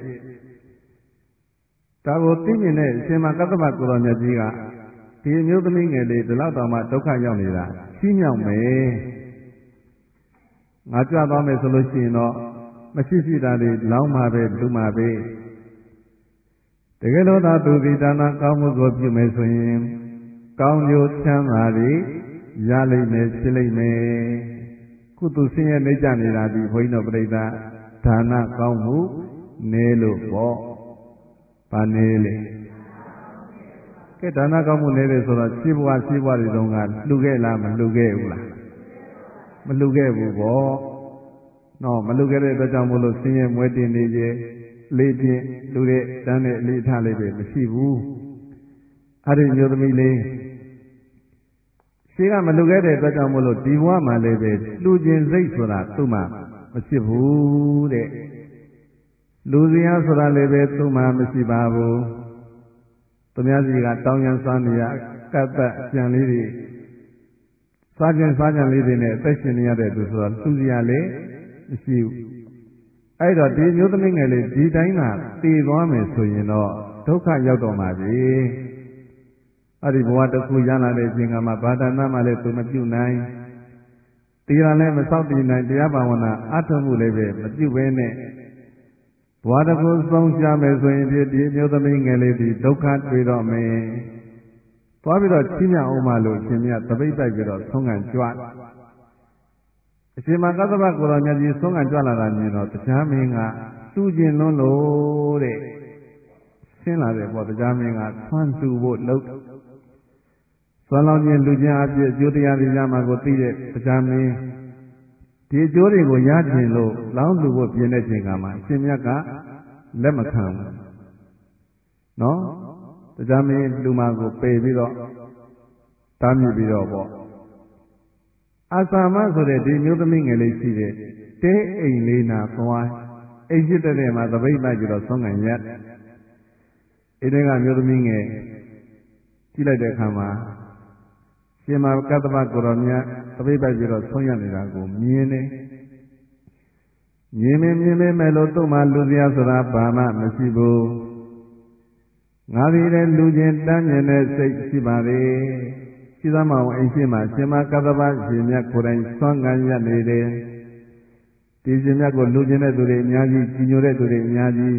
ဒါကိုသိမြင်တဲ့အရှင်မကတ္တဗကိုတော်မြတ်ကြီးကဒီမျိုးသမီးငယ်လေးဒီလောက်တောင်မှဒုက္ခရောက်နေတာချီးမြှောက်မယ်ငါကြွသွားမယ်ဆိုလို့ရှိရင်တော့မရှိရှိတာတွေလောင်းမှာပဲလူမှာပဲတကယ်လို့သာသူဒီဒါနကောင်းမှုကိုပြုမယ်ဆိုရင်ကောင်းကျိုးချမ်းသာတွေရလိမ့်မယ်ဖြစ်လိမ့်မယ်ခုသူဆင်းရဲနေကြနေတာဒီဘုန်းကြီးတို့ပြိဿဒါနကောင်းမှုနေလို့ပေါ့ဗာနေလေကဲဒါနကောင်းမှုနေတယ်ဆိုတော့ရှိဘဝရှိဘဝတွေတုန်းကလှူခဲ့လားမလှူခဲ့ဘူးလားမလှူခဲ့ဘူးပေါ့နော်မလှူခဲ့တဲ့အတွက်ကြောင့်မို့လို့ဆင်းရဲမွဲတင်နေကြလေးပြင်းလူတဲ့တန်းတဲ့အလေးထားလေးပဲမရှိဘူးအဲ့ဒီမျိုးသမီးလေးရှိကမလှူခဲ့တဲ့အတွက်ကြောင့်မို့လို့ဒီဘဝမှာလည်းပဲလှူခြင်းစိတ်ဆိုတာသူ့မှာမဖြစ်ဘူးတဲ့လူစရာဆိုတာလည်းပဲသူ့မှာမရှိပါဘူးသူများစီကတောင်းရန်စားနေရကတ်သက်ကြံလေးတွေစားခြင်းစားကြံလေးတွေနဲ့အသက်ရှင်နေရတဲ့သူဆိုတော့လှူစရာလည်းမရှိဘူးအဲ့တော့ဒီမျိုးသမီးငယ်လေးဒီတိုင်းသာတည်သွားမယ်ဆိုရင်တော့ဒုက္ခရောက်တော့မှာပြီအဲ့ဒီဘဝတစ်ခုရလာတဲ့အချိန်ကမှဘာဒနာမှလည်းသူမပြုနိုင်တီရလည်းမဆောက်တည်နိုင်တရားဘာဝနာအထုံးမှုလည်းပဲမပြုဘဲနဲ့ဘဝတစ်ခုဆုံးရှားမယ်ဆိုရင်ဒီဒီမျိုးသမီးငယ်လေးဒီဒုက္ခတွေ့တော့မယ်သွားပြီးတော့ချင်းမြအောင်မှလို့ရှင်မြတ်သပိတ်တိုက်ပြီးတော့ဆုံးခံကြွအရှင်မကသဗ္ဗကိုတော်မြတ်ကြီးဆုံးခံကြွလာတာမြင်တော့တရားမင်းကသူ့ကျင်လွန်းလို့တဲ့ဆင်းလာတယ်ပေါ့တရားမင်းကဆွမ်းသူဖို့လုပ်ဆွမ်းလောင်းခြင်းလူချင်းအဖြစ်အကျိုးတရားတွေရမှာကိုသိတဲ့တရားမင်းဒီအကျိုးတွေကိုရခြင်းလို့လောင်းလူဖို့ပြင်တဲ့ချိန်ကမှအရှင်မြတ်ကလက်မခံဘူးနော်တရားမင်းလူမကိုပယ်ပြီးတော့တားမြစ်ပြီးတော့ပေါ့အာသာမဆိုတဲ့ဒီမျိုးသမီးငယ်လေးရှိတဲ့တဲအိမ်လေးနာသွားအိမ်ရှိတဲ့မှာသပိတ်လိုက်ပြီးတော့ဆုံးခံရက်အိမ်တွေကမျိုးသမီးငယ်ကြည့်လိုက်တဲ့အခါမှာရှင်မကတ္တဗကိုရောမြတ်သပိတ်ပိုက်ပြီးတော့ဆုံးရနေတာကိုမြင်တယ်မြင်မမြင်မဲလို့သူ့မှာလူစရာဆိုတာဘာမှမရှိဘူးငါဒီတဲ့လူချင်းတန်းမြင်တဲ့စိတ်ရှိပါလေရှိသမောင်အိမ်ရှိမှရှင်မကတ္တဗရှင်မြတ်ကိုယ်တိုင်ဆွမ်းခံရနေတယ်ဒီရှင်မြတ်ကိုလူချင်းတဲ့သူတွေအများကြီးကြီးညိုတဲ့သူတွေအများကြီး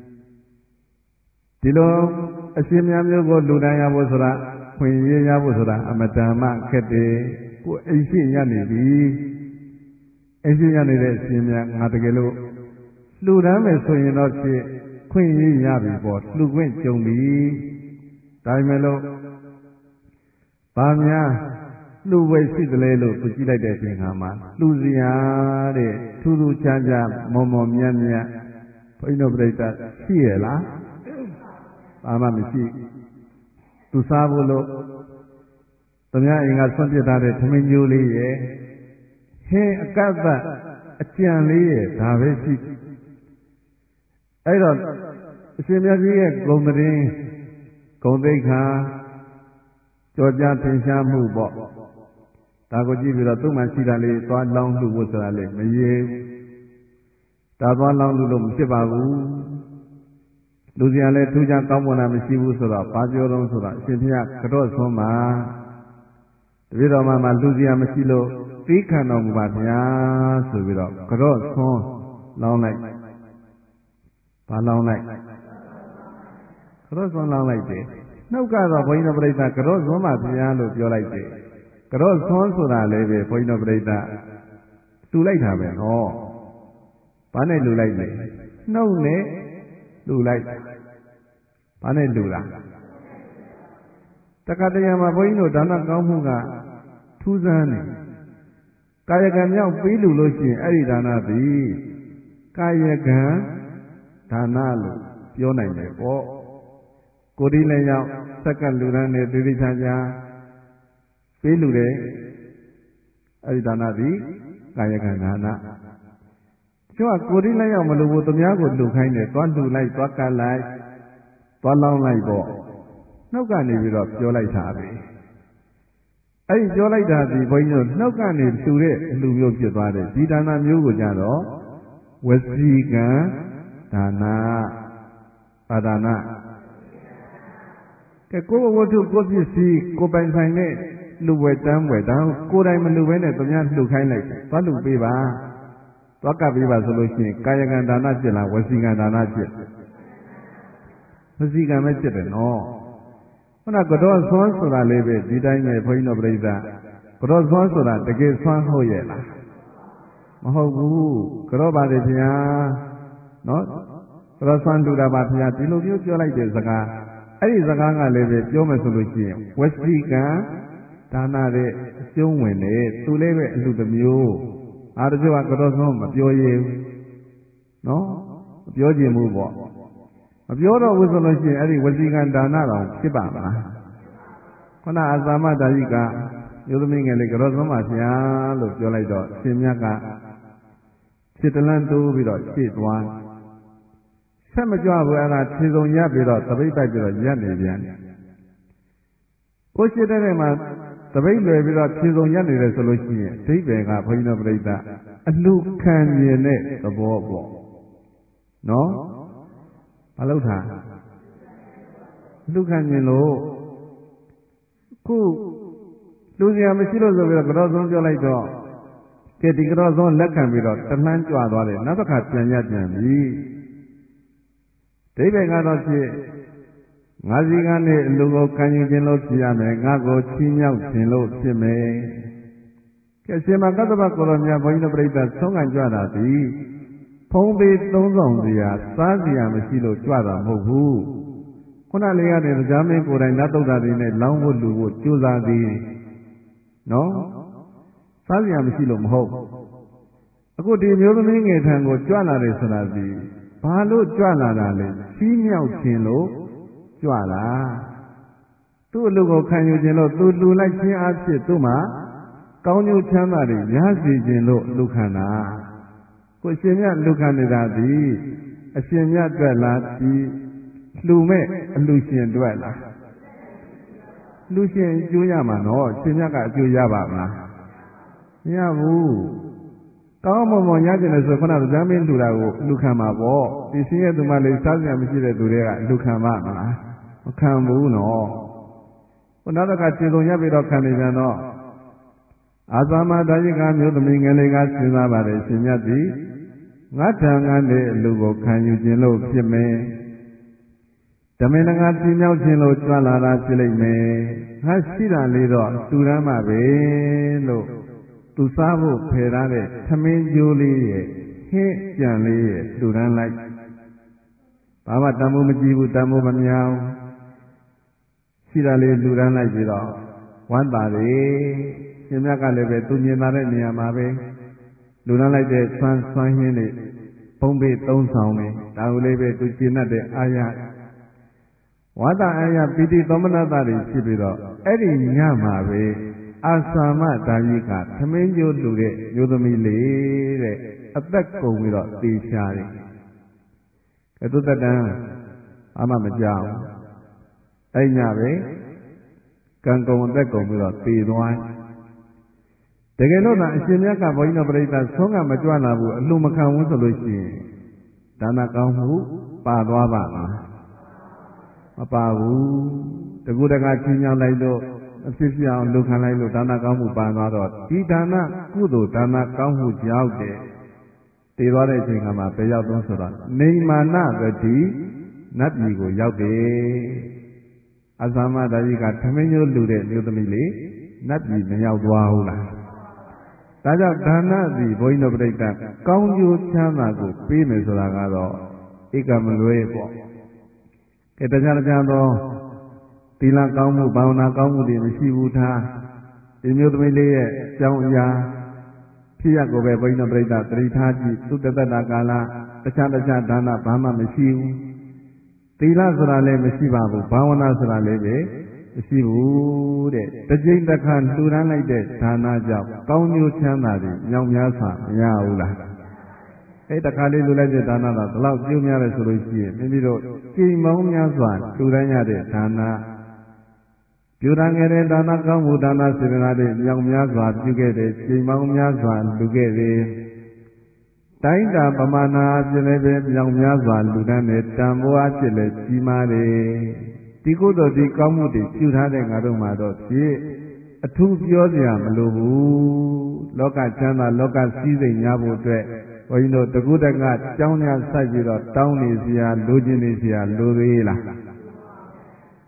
ဒီလိုအရှင်မြတ်မျိုးကိုလူတိုင်းရဖို့ဆိုတာခွင့်ရရဖို့ဆိုတာအမတန်မှခက်တယ်ကိုအိမ်ရှိရနေပြီအိမ်ရှိရနေတဲ့အရှင်မြတ်ငါတကယ်လို့လှူဒန်းမယ်ဆိုရင်တော့ဖြစ်ခွင့်ရရပြီပေါ့လှူခွင့်ကြုံပြီဒါပေမဲ့လို့ဘာများလှူဝဲရှိသလဲလို့သူကြည့်လိုက်တဲ့အချိန်ခါမှာလှူစရာတဲ့ထူးထူးခြားခြားမော်မော်မြတ်မြတ်ဘုန်းကြီးတို့ပြိဿရှိရလားဘာမှမရှိသူစားဖို့လို့သူများအိမ်ကဆွန့်ပစ်ထားတဲ့သမင်းကျိုးလေးရဲ့ဟင်းအကတ်သက်အကြံလေးရဲ့ဒါပဲရှိအဲ့တော့အရှင်မြတ်ကြီးရဲ့ဂုဏ်သတင်းဂုဏ်သိက္ခာကြော်ကြားထင်ရှားမှုပေါ့ဒါကိုကြည့်ပြီးတော့သူ့မှာရှိတာလေးသွားလောင်းလှူဖို့ဆိုတာလေမရေဘူးဒါသွားလောင်းလှူလို့မဖြစ်ပါဘူးလူစရာလည်းထူးခြားကောင်းမွန်တာမရှိဘူးဆိုတော့ဘာပြောတော့ဆိုတော့အရှင်ဘုရားကတော့ဆွမ်းပါတပည့်တော်မှာလူစရာမရှိလို့သိခံတော်မူပါဗျာဆိုပြီးတော့ကတော့ဆွမ်းလောင်းလိုက်ဘာလောင်းလိုက်ကတော့ဆွမ်းလောင်းလိုက်တယ်နှုတ်ကတော့ဘုန်းကြီးတို့ပြိဿကတော့ဆွမ်းပါဗျာလို့ပြောလိုက်တယ်ကတော့ဆွမ်းဆိုတာလည်းပဲဘုန်းကြီးတို့ပြိဿတူလိုက်တာပဲနော်ဘာနဲ့လူလိုက်လဲနှုတ်နဲ့လူလိုက်ဘာနဲ့လူလားတခါတရံမှာဘုန်းကြီးတို့ဒါနကောင်းမှုကထူးဆန်းတယ်ကာယကံမြောက်ပေးလူလို့ရှိရင်အဲ့ဒီဒါနသည်ကာယကံဒါနလို့ပြောနိုင်တယ်ပေါ့ကိုယ်ဒီလည်းရောက်စက္ကလူရန်နဲ့တိတိကျကျပေးလူတယ်အဲ့ဒီဒါနသည်ကာယကံဒါနကျိုးကကိုယ်ဒီလည်းရောက်မလို့ဘူးသူများကိုလှူခိုင်းတယ်သွားလှူလိုက်သွားကတ်လိုက်သွားလောင်းလိုက်ပေါ့နှုတ်ကနေပြီးတော့ပြောလိုက်တာပဲအဲ့ဒီပြောလိုက်တာဒီဘုန်းကြီးတို့နှုတ်ကနေလှူတဲ့အလှူမျိုးဖြစ်သွားတယ်ဒီဒါနမျိုးကိုကြတော့ဝစီကံဒါနပါဒနာကဲကိုယ်ဝတ္ထုကိုပစ္စည်းကိုပိုင်ဆိုင်တဲ့လှူဝဲတန်းဝဲဒါကိုယ်တိုင်မလှူဘဲနဲ့သူများလှူခိုင်းလိုက်သွားလှူပေးပါသွားကပ်ပေးပါဆိုလို့ရှိရင်ကာယကံဒါနဖြစ်လားဝစီကံဒါနဖြစ်စီကံပဲဖြစ်တယ်နော်ခုနကတော့ဆွမ်းဆိုတာလေးပဲဒီတိုင်းပဲဘုန်းကြီးတို့ပြိဿကတော့ဆွမ်းဆိုတာတကယ်ဆွမ်းဟုတ်ရဲ့လားမဟုတ်ဘူးကတော့ပါလေဗျာနော်ကတော့ဆွမ်းလူတာပါဗျာဒီလိုမျိုးပြောလိုက်တဲ့စကားအဲ့ဒီစကားကလည်းပဲပြောမယ်ဆိုလို့ရှိရင်ဝစီကံဒါနတဲ့အကျုံးဝင်တယ်သူလည်းပဲအလူတစ်မျိုးအားတချို့ကကတော့ဆွမ်းမပြောရဘူးနော်မပြောချင်ဘူးပေါ့မပြောတော့ဘူးဆိုလို့ရှိရင်အဲ့ဒီဝစီကံဒါနတော်ဖြစ်ပါမလားခုနအသာမတာယိကယောသမီးငယ်လေးကတော့ဆုံးပါဗျာလို့ပြောလိုက်တော့ရှင်မြတ်ကခြေတလန်းတိုးပြီးတော့ခြေသွားဆက်မကြွဘူးအဲ့ဒါခြေစုံရပ်ပြီးတော့သပိတ်ပိုက်ပြီးတော့ရပ်နေပြန်ကိုရှိတဲ့မှာသပိတ်လွယ်ပြီးတော့ခြေစုံရပ်နေတယ်ဆိုလို့ရှိရင်အဓိပ္ပာယ်ကဘုန်းကြီးတို့ပြိဿအလှခံမြင်တဲ့သဘောပေါ့နော်ဘာလို့ထားအလှခံမြင်လို့ခုလူစရာမရှိလို့ဆိုပြီးတော့ကတော့ဆုံးပြောလိုက်တော့ကဲဒီကတော့ဆုံးလက်ခံပြီးတော့တလှမ်းကြွသွားတယ်နောက်တစ်ခါပြန်ရပြန်ပြီဒိဗေကတော့ဖြစ်ငါစီကနေအလူကိုခံယူခြင်းလို့ဖြစ်ရမယ်ငါကိုချီးမြှောက်ခြင်းလို့ဖြစ်မယ်ကဲရှင်မကတ္တဗကိုရောမြတ်ဘုန်းကြီးတို့ပြိဿဆုံးခံကြွတာသည်ဖုံးပေးသုံးဆောင်စရာစားစရာမရှိလို့ကြွတာမဟုတ်ဘူးခုနလေးကနေတရားမင်းကိုယ်တိုင်နတ်သုဒ္ဓတွေနဲ့လောင်းဖို့လူဖို့ကြိုးစားသည်နော်စားစရာမရှိလို့မဟုတ်အခုဒီမျိုးသမီးငယ်ထံကိုကြွလာတယ်ဆိုတာဒီဘာလို့ကြွလာတာလဲချီးမြှောက်ခြင်းလို့ကြွလာသူ့အလုပ်ကိုခံယူခြင်းလို့သူလူလိုက်ခြင်းအဖြစ်သူ့မှာကောင်းကျိုးချမ်းသာတွေရစေခြင်းလို့လူခံတာကိုရှင်မြတ်လူခံနေတာဒီအရှင်မြတ်အတွက်လားဒီလူမဲ့အလူရှင်အတွက်လားလူရှင်အကျိုးရမှာနော်ရှင်မြတ်ကအကျိုးရပါမလားမရဘူးကောင်းမွန်မွန်ရကြတယ်ဆိုခုနကဇမ်းမင်းလူတာကိုလူခံမှာပေါ့ဒီရှင်ရဲ့သူမလေးစားစရာမရှိတဲ့သူတွေကလူခံပါမလားမခံဘူးနော်ခုနောက်တစ်ခါခြေစုံရပ်ပြီးတော့ခံနေပြန်တော့အာသမတာယိကမျိုးသမီးငယ်လေးကစဉ်းစားပါတယ်ရှင်မြတ်သည်ငါထံကနေအလူကိုခံယူခြင်းလို့ဖြစ်မယ်ဓမင်းငါပြင်းမြောက်ခြင်းလို့ကြွလာတာဖြစ်လိမ့်မယ်ငါရှိတာလေးတော့တူရမ်းပါပဲလို့သူစားဖို့ဖယ်ထားတဲ့သမင်းကျိုးလေးရဲ့ဟင်းကြံလေးရဲ့တူရမ်းလိုက်ဘာမှတန်ဖိုးမကြည့်ဘူးတန်ဖိုးမမြောင်ရှိတာလေးလူရမ်းလိုက်ပြီးတော့ဝမ်းသာတယ်ရှင်မြတ်ကလည်းပဲသူမြင်လာတဲ့နေရာမှာပဲလူရမ်းလိုက်တဲ့ဆွမ်းဆွမ်းဟင်းတွေပုံပေသုံးဆောင်နေဒါကိုလေးပဲသူကျင့်တတ်တဲ့အာရဝါဒအာရပိတိသောမနတတွေဖြစ်ပြီးတော့အဲ့ဒီညမှာပဲအာသာမတာယိကသမင်းကျိုးလူတဲ့မျိုးသမီးလေးတဲ့အသက်ကုန်ပြီးတော့တေချာတယ်ကဲသူတတန်အာမမကြောက်အဲ့ညပဲကံကုန်အသက်ကုန်ပြီးတော့တေသွားတကယ်လို့သာအရှင်မြတ်ကဘုန်းကြီးတို့ပြိဿဆုံးကမကြွလာဘူးအလှမခံဘူးဆိုလို့ရှိရင်ဒါနကောင်းမှုပါသွားပါလားမပါဘူးတကူတကချင်းညောင်းလိုက်တော့အဖြစ်ဖြစ်အောင်လုပ်ခံလိုက်လို့ဒါနကောင်းမှုပါသွားတော့ဒီဒါနကုသိုလ်ဒါနကောင်းမှုကြောင့်တဲ့တည်သွားတဲ့အချိန်ကမှဘယ်ရောက်သုံးဆိုတော့နေမာနသတိနတ်ပြည်ကိုရောက်တယ်အသမတာကြီးကသမင်းညိုးလူတဲ့မျိုးသမီးလေးနတ်ပြည်မရောက်သွားဘူးလားဒါကြောင့်ဒါနသည်ဘုန်းကြီးတို့ပြိဿကောင်းကျိုးချမ်းသာကိုပေးမယ်ဆိုတာကတော့ဧကမလွဲပေါ့ကဲတရားတရားသောသီလကောင်းမှုဘာဝနာကောင်းမှုတွေမရှိဘူးထားဒီမျိုးသမီးလေးရဲ့ကြောင်းအရာဖြစ်ရကိုပဲဘုန်းကြီးတို့ပြိဿသတိထားကြည့်သူတသက်တာကာလတခြားတခြားဒါနဘာမှမရှိဘူးသီလဆိုတာလည်းမရှိပါဘူးဘာဝနာဆိုတာလည်းပဲမရှိဘူးတဲ့တစ်ကြိမ်တစ်ခါလှူဒန်းလိုက်တဲ့ဒါနကြောင့်ကောင်းကျိုးချမ်းသာတွေမြောက်များစွာမရဘူးလားအဲ့တခါလေးလှူလိုက်တဲ့ဒါနတော့ဘလောက်ကျိုးများလဲဆိုလို့ရှိရင်မိမိတို့ကြိမ်ပေါင်းများစွာလှူဒန်းရတဲ့ဒါနပြုဒန်းခဲ့တဲ့ဒါနကောင်းမှုဒါနစေတနာတွေမြောက်များစွာပြုခဲ့တဲ့ကြိမ်ပေါင်းများစွာလှူခဲ့တဲ့တိုင်းတာပမာဏအဖြစ်လည်းပဲမြောက်များစွာလှူဒန်းတဲ့တန်ဖိုးအဖြစ်လည်းကြီးမားတယ်ဒီကုသိုလ်ဒီကောင်းမှုတွေပြုထားတဲ့ငါတို့မှာတော့ဖြစ်အထူးပြောစရာမလိုဘူးလောကချမ်းသာလောကစည်းစိမ်များဖို့အတွက်ဘုန်းကြီးတို့တကုတကကြောင်းများစိုက်ပြီးတော့တောင်းနေစရာလိုချင်နေစရာလိုသေးလား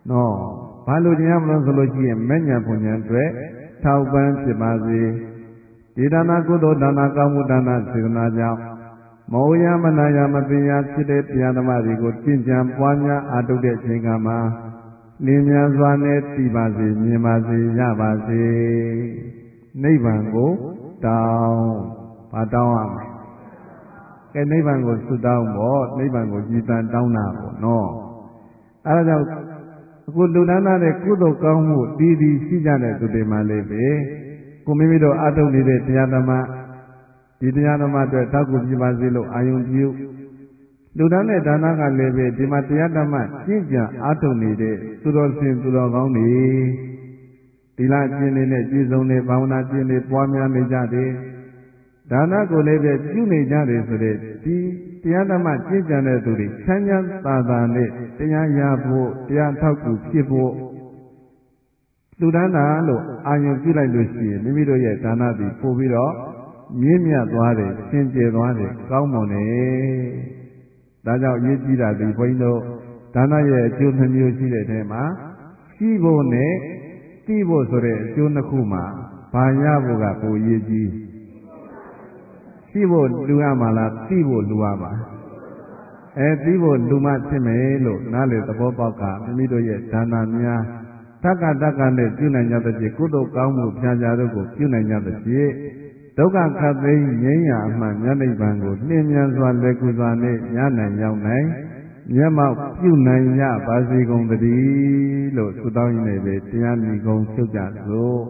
နော်ဘာလို့တရားမလို့ဆိုလို့ရှိရင်မဲ့ညာဘုံညာအတွက်ထောက်ပံ့ဖြစ်ပါစေဒီဒါနာကုသိုလ်ဒါနာကောင်းမှုဒါနာစေတနာကြောင့်မောယမနာယမသိယဖြစ်တဲ့တရားဓမ္မတွေကိုကျင့်ကြံပွားများအားထုတ်တဲ့အချိန်ကမှာလင်းမြန်စွာနဲ့တည်ပါစေမြင်ပါစေရပါစေနိဗ္ဗာန်ကိုတောင်းဘာတောင်းရမလဲကဲနိဗ္ဗာန်ကိုဆုတောင်းဖို့နိဗ္ဗာန်ကိုကြည်တန်တောင်းတာပေါ့နော်အဲဒါကြောင့်အခုလူဒါနတဲ့ကုသိုလ်ကောင်းမှုတည်တည်ရှိကြတဲ့သူတွေမှလည်းပဲကိုမိမိတို့အားထုတ်နေတဲ့တရားဓမ္မဒီတရားဓမ္မအတွက်ထောက်ကူပြပါစေလို့အာယုံပြုလူဒါနတဲ့ဒါနကလည်းပဲဒီမှာတရားဓမ္မကျင့်ကြံအားထုတ်နေတဲ့သူတော်စင်သူတော်ကောင်းတွေဒီလားကျင့်နေတဲ့ကြည်စုံတဲ့ဘာဝနာကျင့်တွေပွားများနေကြတယ်ဒါနကိုလည်းပဲပြုနေကြတယ်ဆိုတဲ့ဒီတရားဓမ္မကျင့်ကြံတဲ့သူတွေချမ်းချမ်းသာသာနဲ့တရားရဖို့တရားထောက်ကူဖြစ်ဖို့လူဒါနလို့အာယုံပြုလိုက်လို့ရှိရင်မိမိတို့ရဲ့ဒါနသည်ပို့ပြီးတော့မြင့်မြတ်သွားတယ်ရှင်းကျယ်သွားတယ်ကောင်းမွန်တယ်ဒါကြောင့်အရေးကြီးတာဒီဘုန်းကြီးတို့ဒါနရဲ့အကျိုးနှမျိုးရှိတဲ့အထဲမှာရှိဖို့နဲ့သိဖို့ဆိုတဲ့အကျိုးနှစ်ခုမှာဘာရဖို့ကပိုအရေးကြီးရှိဖို့လူရမှာလားသိဖို့လူရမှာအဲသိဖို့လူမှဖြစ်မယ်လို့နားလေသဘောပေါက်ကမိမိတို့ရဲ့ဒါနများတက္ကတက္ကနဲ့ပြုနိုင်ကြတဲ့ကုသိုလ်ကောင်းမှုဖြာဖြာတို့ကိုပြုနိုင်ကြတဲ့ဒုက္ခခတ်သိမ်းငြိမ်းရာအမှန်မြတ်နိဗ္ဗာန်ကိုနှင်းမြန်စွာလက်ကူစွာနဲ့ရနိုင်ရောက်နိုင်မျက်မှောက်ပြုနိုင်ရပါစေကုန်သတည်းလို့ဆုတောင်းရင်းနဲ့ပဲတရားမြည်ကုန်ချုပ်ကြစို့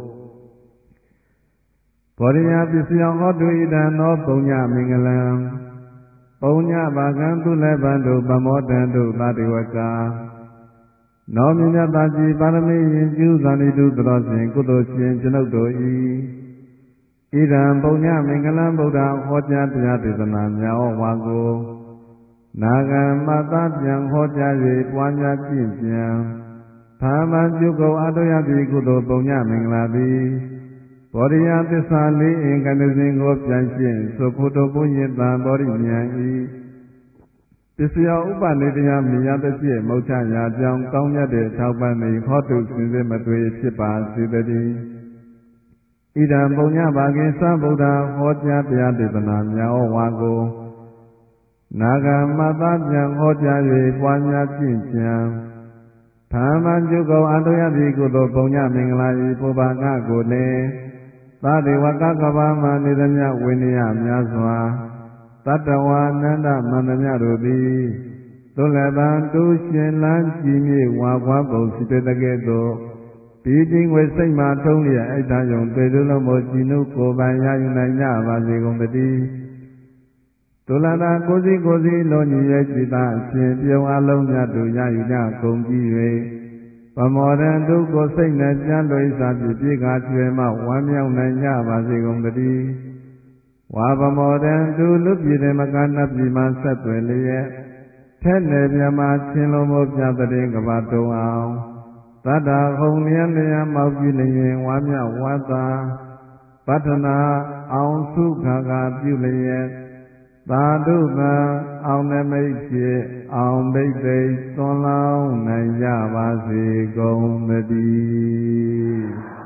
ဘောရိယပစ္စယဟောတုဣဒံသောပုံညမင်္ဂလံပုံညဘာကံသူလည်းဗန္တုပမောတံတုသတိဝကနောမြညတာကြည်ပါရမီရင်ကျူးသန္တိတုသတော်စဉ်ကုသိုလ်ရှင်ကျွန်ုပ်တို့ဤဣဒံပုံညမင်္ဂလံဗုဒ္ဓဟောကြားတရားဒေသနာများဝါကိုနာဂံမတပြန်ဟောကြား၍ပွားများကျင့်ကြံသာမန်ပြုကုန်အတောယတိကုသိုလ်ပုံညမင်္ဂလာသည်ဘောရိယသစ္စာလေးအင်္ဂန္တစဉ်ကိုပြန်ရှင်းသုဖုတပုညတံဘောရိဉာဏ်ဤပစ္စယဥပနိတယမြယတဖြစ်မௌချရာကြောင့်ကောင်းမြတ်တဲ့ထောက်ပံ့နေဟောတုစင်စစ်မသွေဖြစ်ပါစေတည်းဣဒံပုံညဘာကိသဗုဒ္ဓဟောကြားတရားဒေသနာများဝါကိုနာဂမတပြန်ဟောကြား၍ပွားများကျင့်ကြံသာမန်ကျုပ်ကောအတောယတိကုသိုလ်ပုံညမင်္ဂလာဤပုဗ္ဗငါကိုလည်းသာဒေဝကကဘာမနေသမျှဝိနည်းများစွာတတ္တဝါနန္ဒမန္တမြတို့သည်သုလဗံတူရှင်လန်းကြည်မြေဝါခွားပုံစီတဲ့ကဲ့သို့ဒီတင်ွယ်စိတ်မှထုံးလျက်အိတ်သားယုံတွေ့သူလုံးမို့ကြည်နုကိုယ်ပိုင်ရယူနိုင်ကြပါစေကုန်တည်းသုလတာကိုစီကိုစီလုံးညီရဲ့จิตအရှင်ပြုံးအလုံးမြတ်တို့ရယူကြကုန်ကြည်၍ပမောရံဒုက္ခစိတ်နဲ့ကြံလွိစာဖြစ်ပြေကကျွယ်မှဝမ်းမြောက်နိုင်ကြပါစေကုန်တည်းဝါပမောရံဒုလူပြည်တယ်မကနတ်ပြည်မှဆက်သွယ်လျက်ထက်နယ်မြမချင်းလုံးမို့ပြတဲ့ကဘာတုံအောင်သတ္တဟုံလျံလျံမောက်ကြည့်လျင်ဝါမြဝါသာပတ္ထနာအောင်စုခါကပြုလျက်သာဓုသံအောင်နမိတ်ဖြစ်အောင်ဘိတ်သိသွန်လောင်းနိုင်ကြပါစေကုန်သတည်း